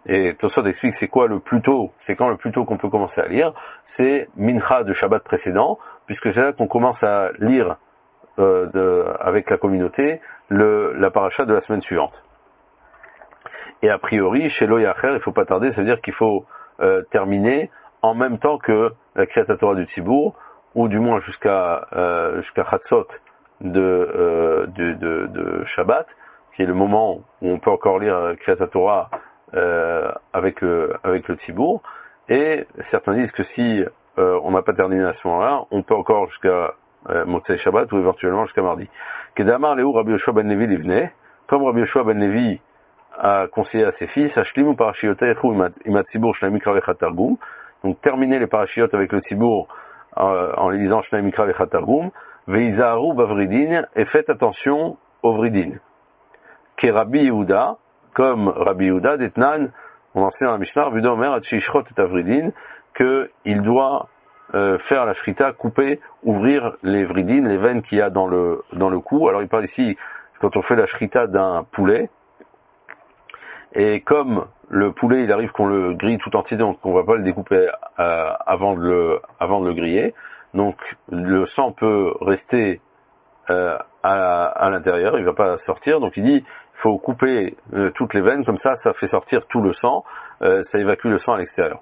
et Tosot explique c'est quoi le plus tôt, c'est quand le plus tôt qu'on peut commencer à lire, c'est Mincha de Shabbat précédent, puisque c'est là qu'on commence à lire euh, de, avec la communauté le, la paracha de la semaine suivante. Et a priori, chez Loyacher, il ne faut pas tarder, ça veut dire qu'il faut euh, terminer en même temps que la Kriyat Torah du Tzibour, ou du moins jusqu'à euh, jusqu'à Chatzot de, euh, de, de, de Shabbat, qui est le moment où on peut encore lire la Kriyat Torah euh, avec le avec le Tzibour. Et certains disent que si euh, on n'a pas terminé à ce moment-là, on peut encore jusqu'à euh, Motzei Shabbat ou éventuellement jusqu'à mardi. Kedamar Léou Rabbi Yoshua ben Levi Livne, comme Rabbi Yoshua ben Levi a conseillé à ses fils, Ashlimu parashiotechu imat Tzibour Shnei Mikra vechat Targum, donc terminer les parachiotes avec le Tzibour euh, en les lisant Shnei Mikra vechat Targum, veizaharu bavridin, et faites attention au vridin. Ke Rabbi Yehuda, comme Rabbi Yehuda d'Etnan, on enseigne dans la Mishnah, Rabbi Yehuda Omer, Atshishchrot et Avridin, qu'il doit euh, faire la shrita, couper, ouvrir les vridin, les veines qu'il y a dans le, dans le cou. Alors il parle ici, quand on fait la shrita d'un poulet, et comme le poulet, il arrive qu'on le grille tout entier, donc on va pas le découper euh, avant, de le, avant de le griller, donc le sang peut rester euh, à, à l'intérieur, il va pas sortir, donc il dit, il faut couper euh, toutes les veines, comme ça, ça fait sortir tout le sang, euh, ça évacue le sang à l'extérieur.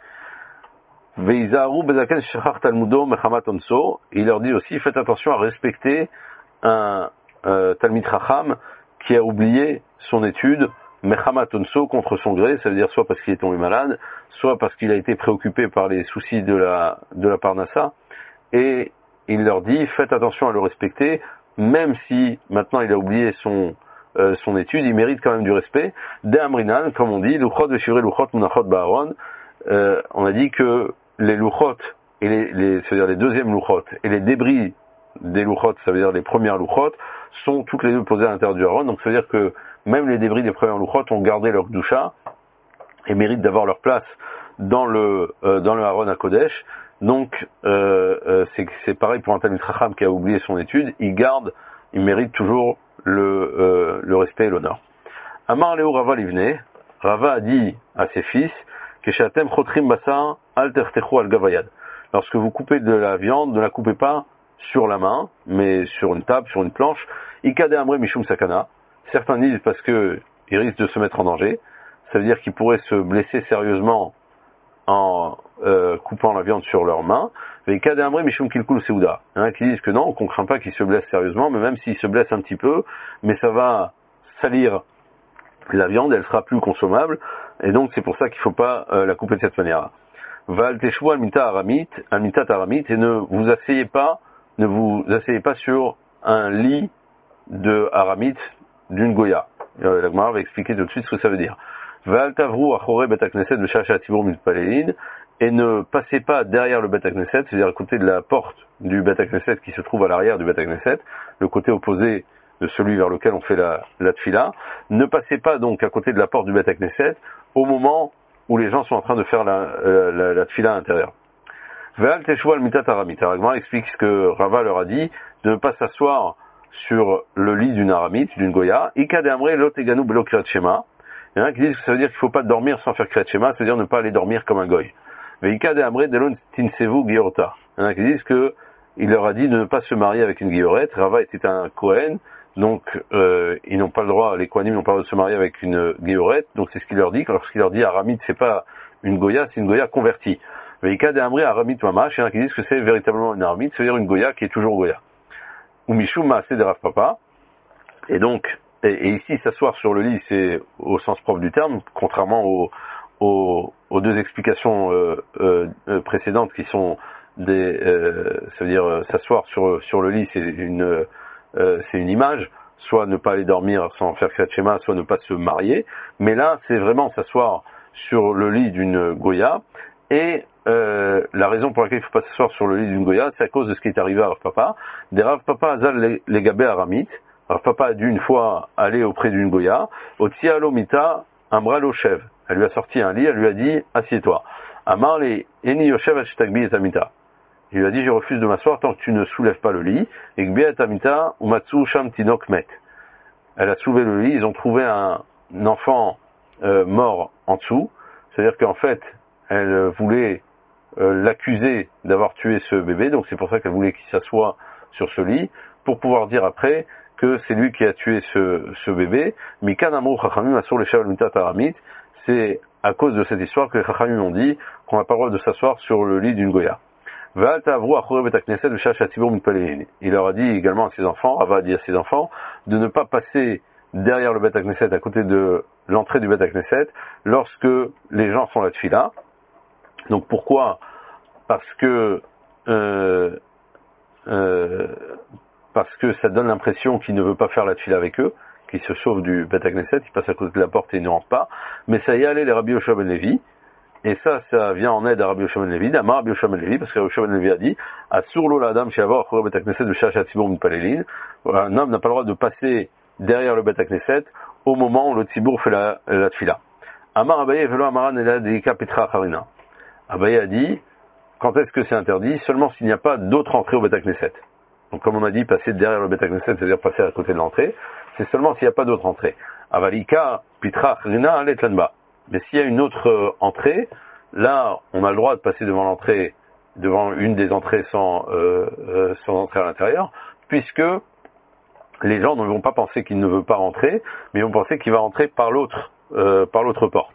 Il leur dit aussi, faites attention à respecter un euh, Talmid Chacham qui a oublié son étude, Mechamat Onso, contre son gré, ça veut dire soit parce qu'il est tombé malade, soit parce qu'il a été préoccupé par les soucis de la, de la Parnassa, et il leur dit, faites attention à le respecter, même si maintenant il a oublié son, euh, son étude, il mérite quand même du respect. De Amrinan, comme on dit, Luchot Veshivre Luchot Munachot Ba'aron, euh, on a dit que les Luchot, et les, les, c'est-à-dire les deuxièmes Luchot, et les débris des Luchot, ça veut dire les premières Luchot, sont toutes les deux posées à l'intérieur du Aaron, donc ça veut dire que même les débris des premières Luchot ont gardé leur Gdusha, et méritent d'avoir leur place dans le, euh, dans le Aaron à Kodesh. Donc, euh, euh, c'est, c'est pareil pour un Talmid Chacham qui a oublié son étude, il garde, il mérite toujours le, euh, le respect et l'honneur. Amar Léo Rava Livne, Rava a dit à ses fils, Keshatem Chotrim Basar, Al Tertechu Al Gavayad. Lorsque vous coupez de la viande, ne la coupez pas sur la main, mais sur une table, sur une planche. Ikade Amre Mishum Sakana. Certains disent parce que il risque de se mettre en danger. Ça veut dire qu'ils pourraient se blesser sérieusement en euh, coupant la viande sur leurs mains. Mais Ikade Amre Mishum Kilkul Seuda. Il y en a qui disent que non, qu'on craint pas qu'ils se blessent sérieusement, mais même s'ils se blessent un petit peu, mais ça va salir la viande, elle sera plus consommable, et donc c'est pour ça qu'il ne faut pas euh, la couper de cette manière-là. Val Teshua Almita Aramit, Almita Aramit, et ne vous asseyez pas, ne vous asseyez pas sur un lit de Aramit d'une Goya. Euh, la Gemara va expliquer tout de suite ce que ça veut dire. Val Tavru Achore Bet HaKnesset V'Shasha Tzibur Mitpalelin, et ne passez pas derrière le Bet HaKnesset, c'est-à-dire à côté de la porte du Bet HaKnesset qui se trouve à l'arrière du Bet HaKnesset, le côté opposé de celui vers lequel on fait la, la tfila. Ne passez pas donc à côté de la porte du Bet HaKnesset au moment où les gens sont en train de faire la, la, la, la tfila à l'intérieur. Ve'al teshua al mitat aramit. Alors Gemara explique ce que Rava leur a dit, de ne pas s'asseoir sur le lit d'une aramite, d'une goya. Ika de amre lo teganu belo kriyat shema. Il y en a qui disent que ça veut dire qu'il ne faut pas dormir sans faire kriyat shema, ça veut dire ne pas aller dormir comme un goy. Ve'ika de amre delon tinsevu giorta. Il y en a qui disent que il leur a dit de ne pas se marier avec une guillorette. Rava était un Kohen, donc euh, ils n'ont pas le droit, les Kohanim n'ont pas le droit de se marier avec une guillorette, donc c'est ce qu'il leur dit. Lorsqu'il leur dit Aramite, c'est pas une Goya, c'est une Goya convertie. Veika de Amri Aramite Mamash, il y en a qui disent que c'est véritablement une Aramite, c'est-à-dire une Goya qui est toujours Goya. Ou Mishum Maaseh de Rav Papa, et donc, et, et ici s'asseoir sur le lit, c'est au sens propre du terme, contrairement aux, aux, aux deux explications euh, euh, précédentes qui sont des, euh, ça veut dire euh, s'asseoir sur sur le lit, c'est une euh, c'est une image, soit ne pas aller dormir sans faire kriyat shema, soit ne pas se marier, mais là c'est vraiment s'asseoir sur le lit d'une goya, et euh, la raison pour laquelle il ne faut pas s'asseoir sur le lit d'une goya, c'est à cause de ce qui est arrivé à Rav Papa. Des Rav Papa azal les gabé aramit, Rav Papa a dû une fois aller auprès d'une goya, au tialomita amra lochev, elle lui a sorti un lit, elle lui a dit assieds-toi. Amar les eni yoshev ashtagbi et amita. Il lui a dit, je refuse de m'asseoir tant que tu ne soulèves pas le lit. Et que Amita umatsu sham tinok met. Elle a soulevé le lit, ils ont trouvé un, un enfant euh, mort en dessous, c'est-à-dire qu'en fait, elle voulait euh, l'accuser d'avoir tué ce bébé, donc c'est pour ça qu'elle voulait qu'il s'assoie sur ce lit, pour pouvoir dire après que c'est lui qui a tué ce, ce bébé. Mikan Amrou Chachamim Asur Leshav Mitat Aramit, c'est à cause de cette histoire que les Chachamim ont dit qu'on n'a pas le droit de s'asseoir sur le lit d'une Goya. Il leur a dit également à ses enfants, Rava a dit à ses enfants, de ne pas passer derrière le Bet Knesset, à côté de l'entrée du Bet Knesset, lorsque les gens font la tfila. Donc pourquoi? Parce que euh, euh, parce que ça donne l'impression qu'il ne veut pas faire la tfila avec eux, qu'il se sauve du Bet Knesset, il passe à côté de la porte et il ne rentre pas. Mais ça y est allé les Rabbi Yoshua ben Levi. Et ça, ça vient en aide à Rabbi Yoshua ben Levi, d'Amar Rabbi Yoshua ben Levi, parce que Rabbi Yoshua ben Levi a dit, Asur lo l'adam she'avar achorei Bet Knesset v'shach hatzibur mitpalelin. Un homme n'a pas le droit de passer derrière le Bet Knesset au moment où le tzibour fait la, la tfila. Amar Abaye velo amaran ela deika petra acharina. Abaye a dit, quand est-ce que c'est interdit? Seulement s'il n'y a pas d'autre entrée au Bet Knesset. Donc comme on a dit, passer derrière le Bet Knesset, c'est-à-dire passer à côté de l'entrée, c'est seulement s'il n'y a pas d'autre entrée. Avalika petra acharina aletlanba. Mais s'il y a une autre euh, entrée, là, on a le droit de passer devant l'entrée, devant une des entrées sans, euh, euh, sans entrer à l'intérieur, puisque les gens ne vont pas penser qu'il ne veut pas rentrer, mais ils vont penser qu'il va rentrer par l'autre, euh, par l'autre porte.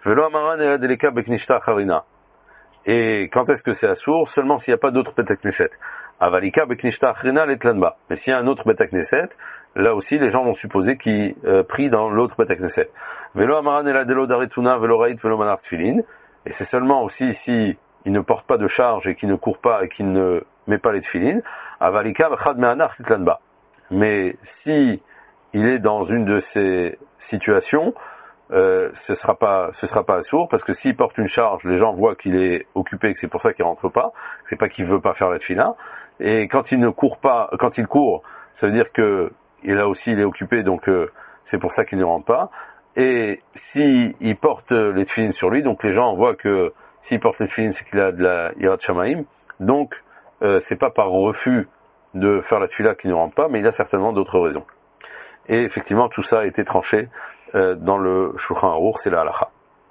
Et quand est-ce que c'est assourd? Seulement s'il n'y a pas d'autre Bet Knesset. Avalika beknishta achrina letlanba. Mais s'il y a un autre Bet Knesset, là aussi les gens vont supposer qu'il euh, prie dans l'autre Bet Knesset. Velo amaran ela delo daretuna velo rait velo manar tfilin. Et c'est seulement aussi si il ne porte pas de charge et qu'il ne court pas et qu'il ne met pas les tfilin. Avalika bechad me'anar titlanba. Mais si il est dans une de ces situations, euh, ce sera pas, ce sera pas assourd, parce que s'il porte une charge, les gens voient qu'il est occupé, que c'est pour ça qu'il rentre pas, c'est pas qu'il veut pas faire la tfila. Et quand il ne court pas, quand il court, ça veut dire que et là aussi il est occupé, donc euh, c'est pour ça qu'il ne rentre pas. Et si il porte les tfilines sur lui, donc les gens voient que s'il porte les tfilines, c'est qu'il a de la Yirat Shamaim. Donc euh, c'est pas par refus de faire la tfila qu'il ne rentre pas, mais il a certainement d'autres raisons. Et effectivement, tout ça a été tranché euh, dans le Shulchan Aruch, c'est la halacha.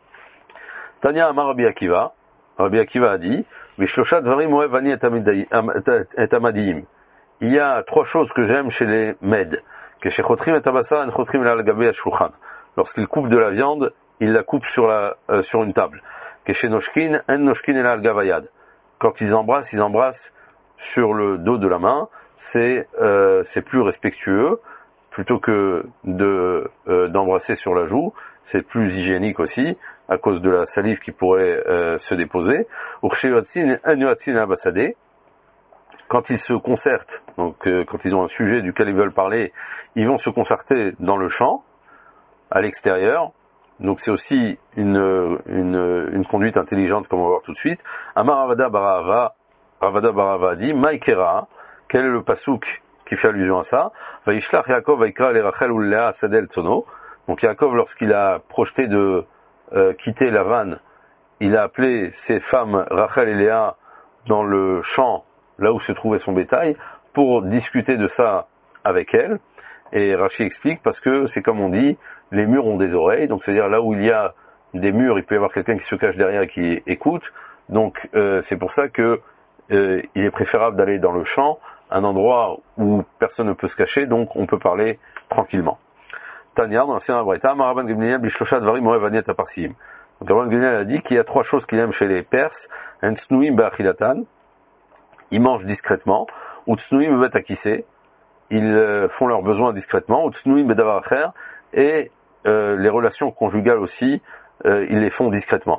Tanya Amar Rabbi Akiva, Rabbi Akiva a dit, Vishlosha dvarim ohev ani et amadiim. Il y a trois choses que j'aime chez les Mèdes. Keshechotrim et abasar en chotrim la al-gabei ha-shulchan. Lorsqu'ils coupent de la viande, ils la coupent sur la euh, sur une table. Keshenoshkin en noshkin el al-gavayad. Quand ils embrassent, ils embrassent sur le dos de la main. C'est euh, c'est plus respectueux plutôt que de euh, d'embrasser sur la joue. C'est plus hygiénique aussi à cause de la salive qui pourrait euh, se déposer. Ursheyotzin en yotzin abasade. Quand ils se concertent, donc euh, quand ils ont un sujet duquel ils veulent parler, ils vont se concerter dans le champ, à l'extérieur. Donc c'est aussi une, une, une conduite intelligente, comme on va voir tout de suite. Amar Ravada Barava, Ravada Barava dit, Maïkera, quel est le pasouk qui fait allusion à ça? Vaishlach Yaakov Vaikra le Rachel ou Léa Sadel Tsono. Donc Yaakov, lorsqu'il a projeté de euh, quitter la vanne, il a appelé ses femmes Rachel et Léa dans le champ, là où se trouvait son bétail, pour discuter de ça avec elle. Et Rashi explique, parce que c'est comme on dit, les murs ont des oreilles, donc c'est-à-dire là où il y a des murs, il peut y avoir quelqu'un qui se cache derrière et qui écoute. Donc euh, c'est pour ça que euh, il est préférable d'aller dans le champ, un endroit où personne ne peut se cacher, donc on peut parler tranquillement. Tanya, dans l'ancien Abraïta, Maraban Gamliel Bishlosha Dvarim Ohev Ani et Aparsim. Donc Rabban Gamliel a dit qu'il y a trois choses qu'il aime chez les Perses, en tsnuim ba'achilatan, ils mangent discrètement, ou tsnuim bet akise, ils euh, font leurs besoins discrètement, ou tsnuim bedavar acher, et euh, les relations conjugales aussi, euh, ils les font discrètement.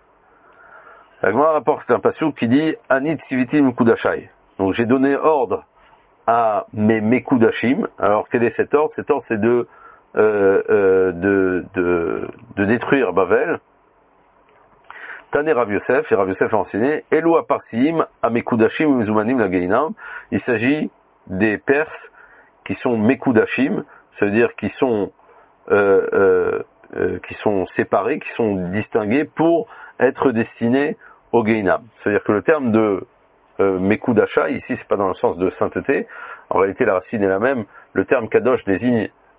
La Gemara rapporte un passouk qui dit Anit sivitim mekudashai. Donc j'ai donné ordre à mes mekudashim. Alors quel est cet ordre? Cet ordre c'est de, euh, euh, de, de, de détruire Bavel. Tané Rav Yosef, et Rav Yosef a enseigné Elu aparsim a mekudashim mizumanim la geinam. Il s'agit des Perses qui sont mekudashim, ça veut dire qui sont euh, euh, euh, qui sont séparés, qui sont distingués pour être destinés au geinam. C'est-à-dire que le terme de euh, mekudasha, ici c'est pas dans le sens de sainteté, en réalité la racine est la même, le terme kadosh désigne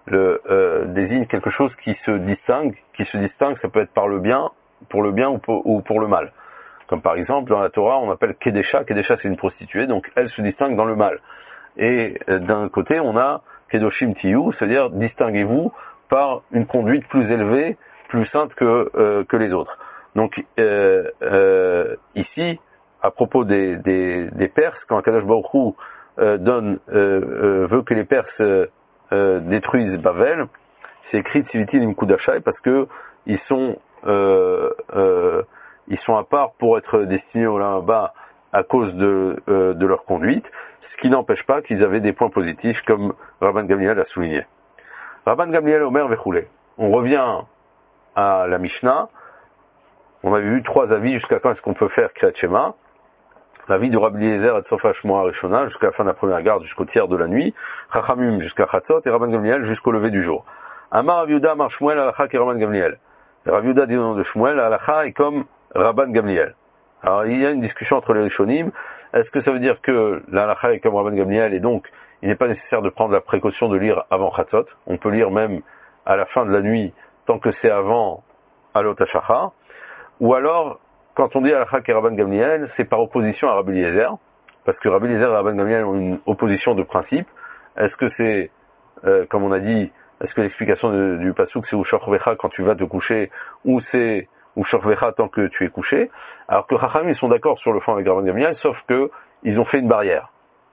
le, euh, désigne quelque chose qui se distingue, qui se distingue, ça peut être par le bien, pour le bien ou pour, ou pour le mal. Comme par exemple, dans la Torah, on appelle Kedesha. Kedesha, c'est une prostituée, donc elle se distingue dans le mal. Et euh, d'un côté, on a Kedoshim Tiyu, c'est-à-dire distinguez-vous par une conduite plus élevée, plus sainte que, euh, que les autres. Donc euh, euh, ici, à propos des, des, des Perses, quand Akadosh Baruch Hu euh, donne, euh, euh, veut que les Perses euh, euh, détruisent Bavel, c'est écrit Tziviti Nimkudashai parce que ils sont euh, euh, ils sont à part pour être destinés au là-bas à cause de, euh, de leur conduite, ce qui n'empêche pas qu'ils avaient des points positifs comme Rabban Gamliel a souligné. Rabban Gamliel Omer Vechoulé. On revient à la Mishnah. On avait vu trois avis jusqu'à quand est-ce qu'on peut faire Kriyat Shema. L'avis de Rabbi Eliezer et Tsofa Shmoa Rishona jusqu'à la fin de la première garde, jusqu'au tiers de la nuit, Chachamim jusqu'à Chatzot et Rabban Gamliel jusqu'au lever du jour. Amar Rav Yehuda Amar Shmuel Alacha et Rabban Gamliel. Rav Yehuda dit au nom de Shmuel, Alacha est comme Rabban Gamliel. Alors il y a une discussion entre les Rishonim. Est-ce que ça veut dire que l'Alacha est comme Rabban Gamliel et donc il n'est pas nécessaire de prendre la précaution de lire avant Chatzot? On peut lire même à la fin de la nuit tant que c'est avant Alot HaShachar. Ou alors, quand on dit Alacha et Rabban Gamliel, c'est par opposition à Rabbi Eliezer, parce que Rabbi Eliezer et Rabban Gamliel ont une opposition de principe. Est-ce que c'est, euh, comme on a dit, est-ce que l'explication de, du pasuk c'est Ushorvecha quand tu vas te coucher, ou c'est Ushorvecha tant que tu es couché? Alors que Chachamim ils sont d'accord sur le fond avec Rabban Gamliel, sauf que ils ont fait une barrière.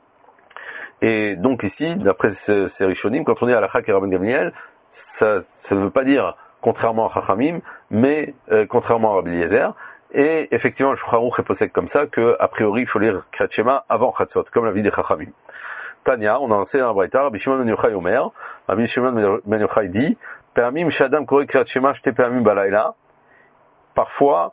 Et donc ici, d'après ces, ces Rishonim, quand on dit Alacha et Rabban Gamliel, ça, ça ne veut pas dire contrairement à Chachamim, mais euh, contrairement à Rabbi Eliezer. Et effectivement, le Shulchan Aruch est posé comme ça, que a priori, il faut lire Kriyat Shema avant Chatzot, comme la vie des Chachamim. Tanya, on a lancé un braïta, Rabbi Shimon ben Yochai Omer, Rabbi Shimon ben Yochai dit, Permim Shadam Kore Kriyat Shema Shte Permim Balayla. Parfois,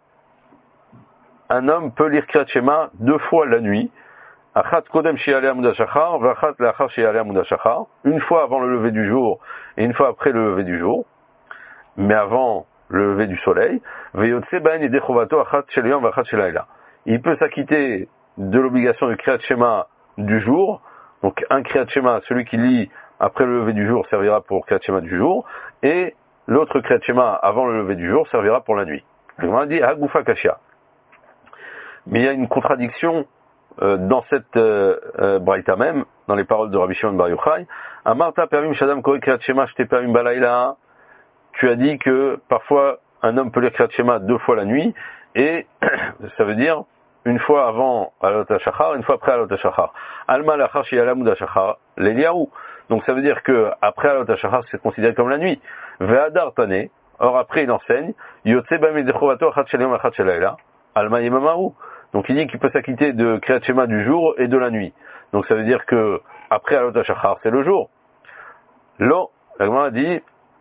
un homme peut lire Kriyat Shema deux fois la nuit, Achat Kodem She'aleh Amud HaShachar, Vachat Leachar She'aleh Amud HaShachar, une fois avant le lever du jour et une fois après le lever du jour, mais avant le lever du soleil, il peut s'acquitter de l'obligation du Kriyat Shema du jour, donc un Kriyat Shema, celui qui lit après le lever du jour servira pour Kriyat Shema du jour, et l'autre Kriyat Shema avant le lever du jour servira pour la nuit. On a dit Hagufa Kashia. Mais il y a une contradiction euh, dans cette euh, euh, braïta même, dans les paroles de Rabbi Shimon bar Yochai. Amarta permim shadam kore Kriyat Shema shte permim balayla. Tu as dit que parfois un homme peut lire Kriyat Shema deux fois la nuit, et ça veut dire une fois avant Alot HaShachar, une fois après Alot HaShachar. Alma lachar she'aleh amud HaShachar, l'Eliyahu. Donc ça veut dire que après Alot HaShachar, c'est considéré comme la nuit. Ve'adar tane, or après il enseigne, Yotze ba'im yedechovato achat shel yom achat shel layla, Alma yemamahu. Donc il dit qu'il peut s'acquitter de Kriyat Shema du jour et de la nuit. Donc ça veut dire que après Alot HaShachar, c'est le jour. Lo, la Gemara dit,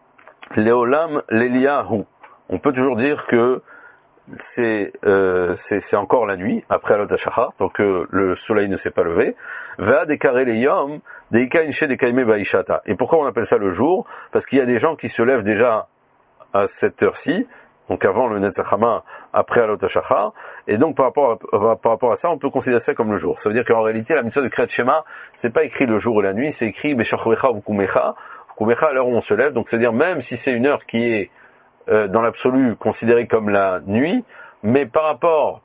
Léolam l'Eliyahu. On peut toujours dire que c'est, euh, c'est, c'est encore la nuit, après Alot HaShachar, tant que le soleil ne s'est pas levé. Va décarer les yom, deika inche dekaime baishata. Et pourquoi on appelle ça le jour? Parce qu'il y a des gens qui se lèvent déjà à cette heure-ci, donc avant le Netzachama, après Alot HaShachar, et donc par rapport, à, par rapport à ça, on peut considérer ça comme le jour. Ça veut dire qu'en réalité, la mitzvah de Kriyat Shema, c'est pas écrit le jour et la nuit, c'est écrit Beshachrecha Vukumecha, Vukumecha à l'heure où on se lève, donc c'est-à-dire même si c'est une heure qui est euh, dans l'absolu considérée comme la nuit, mais par rapport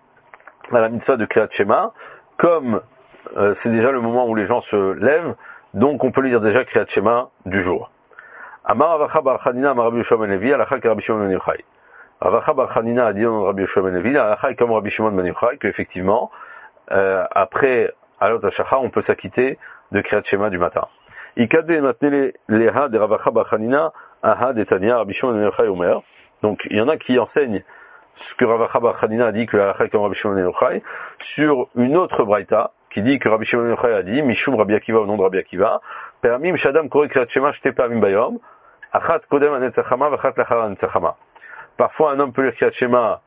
à la mitzvah de Kriyat Shema, comme euh, c'est déjà le moment où les gens se lèvent, donc on peut lire déjà Kriyat Shema du jour. Amar Avacha bar Chanina Amar Rabbi Yoshua ben Levi, Alacha que Rabbi Shimon ben Yochai. Avacha bar Chanina a dit au Rabbi Yoshua ben Levi, Alacha est comme Rabbi Shimon ben Yochai, qu'effectivement, euh, après Alot HaShachar, on peut s'acquitter de Kriyat Shema du matin. Ikade matne leha de Ravacha bar Chanina, aha de Tanya, Rabbi Shimon ben Yochai Omer. Donc il y en a qui enseignent ce que Ravacha bar Chanina a dit que Alacha est comme Rabbi Shimon ben Yochai, sur une autre braïta, qui dit que Rabbi Shimon ben Yochai a dit, Mishum Rabbi Akiva au nom de Rabbi Akiva, Permim Shadam Kore Kriyat Shema Shte Permim Bayom, Achat Kodem Anetzachama, Vachat Lachar Anetzachama. Parfois un homme peut lire Kriyat Shema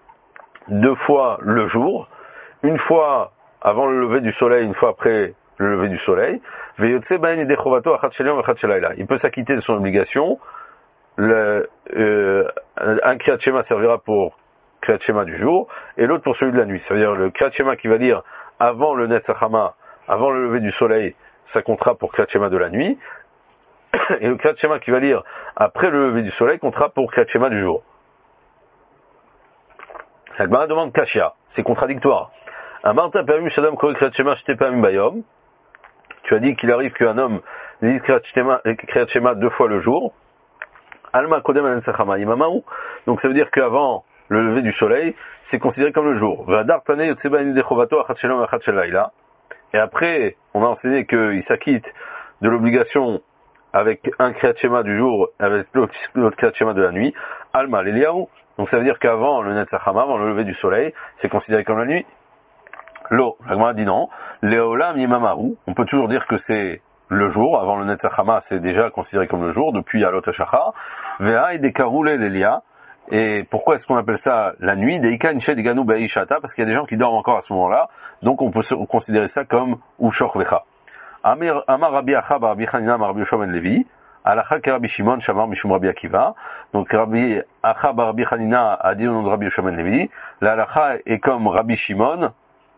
deux fois le jour, une fois avant le lever du soleil, une fois après le lever du soleil. Il peut s'acquitter de son obligation. Le, euh, un Kriyat Shema servira pour Kriyat Shema du jour, et l'autre pour celui de la nuit. C'est-à-dire le Kriyat Shema qui va lire avant le Netzachama, avant le lever du soleil, ça comptera pour Kriyat Shema de la nuit. et le Kriyat Shema qui va lire après le lever du soleil comptera pour Kriyat Shema du jour. La Gemara demande Kashia, c'est contradictoire. Amarta permis Shadam Kore Kriyat Shema Shte Pamim Bayom. Tu as dit qu'il arrive qu'un homme lise Kriyat Shema deux fois le jour. Alma Kodem Anen Sachama Imamaou. Donc ça veut dire qu'avant le lever du soleil, c'est considéré comme le jour. Vadar Tane Yotseba Inide Chovato Achat Shelom Achat Shelaila. Et après, on a enseigné qu'il s'acquitte de l'obligation avec un Kriyat Shema du jour, avec l'autre Kriyat Shema de la nuit. Alma Leliaou. Donc ça veut dire qu'avant le Netzachama, avant le lever du soleil, c'est considéré comme la nuit. Lo, la Gemara dit non. Leolam Yimamahu. On peut toujours dire que c'est le jour. Avant le Netzachama, c'est déjà considéré comme le jour, depuis Alot HaShachar. Vea et Dekaroule Lelia. Et pourquoi est-ce qu'on appelle ça la nuit? Deika Nishe Deganu Beishata, parce qu'il y a des gens qui dorment encore à ce moment-là. Donc on peut considérer ça comme Ushor Vecha. Amar Rabbi Acha Bar Rabbi Chanina Bar Rabbi Yoshua ben Levi. Alacha ke Rabbi Shimon Shamar Mishum Rabbi Akiva. Donc Rabbi Acha Bar Rabbi Chanina a dit au nom de Rabbi Yoshua ben Levi. La Alacha est comme Rabbi Shimon,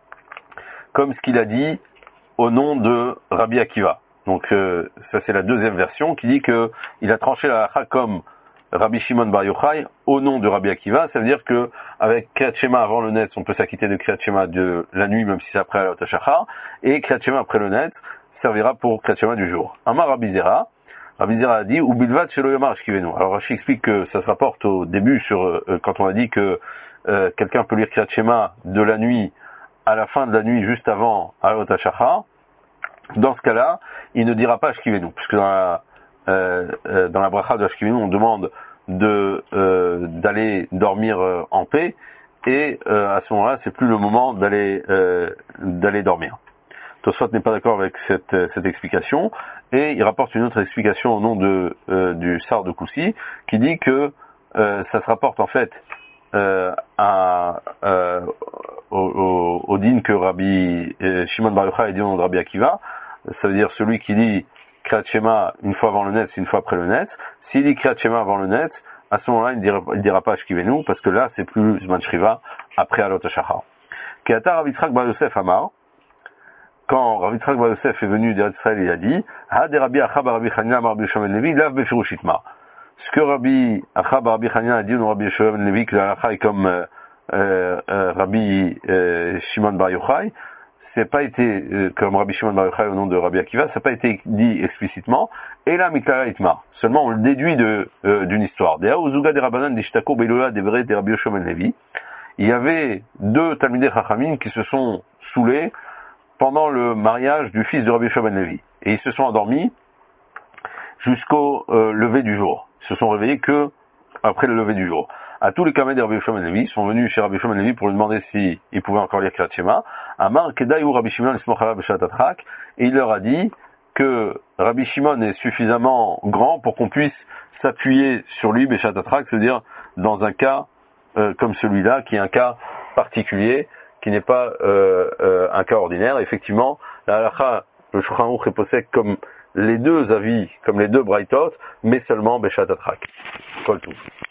comme ce qu'il a dit au nom de Rabbi Akiva. Donc euh, ça c'est la deuxième version qui dit que il a tranché la halakha comme Rabbi Shimon Bar Yochai au nom de Rabbi Akiva. Ça veut dire que avec Kriyat Shema avant le net, on peut s'acquitter de Kriyat Shema de la nuit même si c'est après Alot HaShachar, et Kriyat Shema après le net servira pour Kriyat Shema du jour. Amar Rabbi Zera, Rabbi Zera a dit ou bilvat shelo yomar shkivenu. Alors Rashi explique que ça se rapporte au début sur euh, quand on a dit que euh, quelqu'un peut lire Kriyat Shema de la nuit à la fin de la nuit juste avant Alot HaShachar. Dans ce cas-là, il ne dira pas Ashkivenu, puisque dans la, euh, euh, dans la bracha de Ashkivenu, on demande de, euh, d'aller dormir euh, en paix, et euh, à ce moment-là, c'est plus le moment d'aller, euh, d'aller dormir. Tosfot n'est pas d'accord avec cette, cette explication, et il rapporte une autre explication au nom de, euh, du Sar de Koussi, qui dit que euh, ça se rapporte en fait euh, à, euh, au, au, au din que Rabbi euh, Shimon Bar Yochai a dit au nom de Rabbi Akiva. Ça veut dire celui qui lit Kriyat Shema une fois avant le net, c'est une fois après le net. S'il lit Kriyat Shema avant le net, à ce moment-là, il ne dira, il dira pas Ashkivenu, parce que là, c'est plus Zman Shriva après Alot HaShachar. Keata Rav Yitzchak Bar Yosef Amar, quand Rav Yitzchak Bar Yosef est venu d'Eretz Israël, il a dit Ha de Rabbi Acha Bar Rabbi Chanina Bar Rabbi Yoshua ben Levi lav befirush itmar. Ce que Rabbi Acha Bar Rabbi Chanina a dit au nom de Rabbi Yoshua ben Levi, que la halakha est comme euh, euh, Rabbi euh, Shimon Bar Yochai, c'est pas été euh, comme Rabbi Shimon Bar Yochai au nom de Rabbi Akiva, ça n'a pas été dit explicitement. Et là, Miklara Itmar. Seulement, on le déduit de euh, d'une histoire. Dea Uzuga de Rabbanan de Shtako Belola de Veret de Rabbi Yoshua ben Levi. Il y avait deux Talmidei Chachamim qui se sont saoulés pendant le mariage du fils de Rabbi Yoshua ben Levi. Et ils se sont endormis jusqu'au euh, lever du jour. Ils se sont réveillés que après le lever du jour. À tous les kamei de Rabbi Yoshua ben Levi, sont venus chez Rabbi Yoshua ben Levi pour lui demander s'ils si pouvaient encore lire Kriyat Shema. Amar Kedai ou Rabbi Shimon Ismoch Alav B'Shat Atrak, et il leur a dit que Rabbi Shimon est suffisamment grand pour qu'on puisse s'appuyer sur lui B'Shat Atrak, c'est-à-dire dans un cas euh, comme celui-là, qui est un cas particulier, qui n'est pas euh, euh, un cas ordinaire. Effectivement, la halakha, le Shulchan Aruch est possède comme les deux avis, comme les deux braïtot, mais seulement B'Shat Atrak. Kol Tov.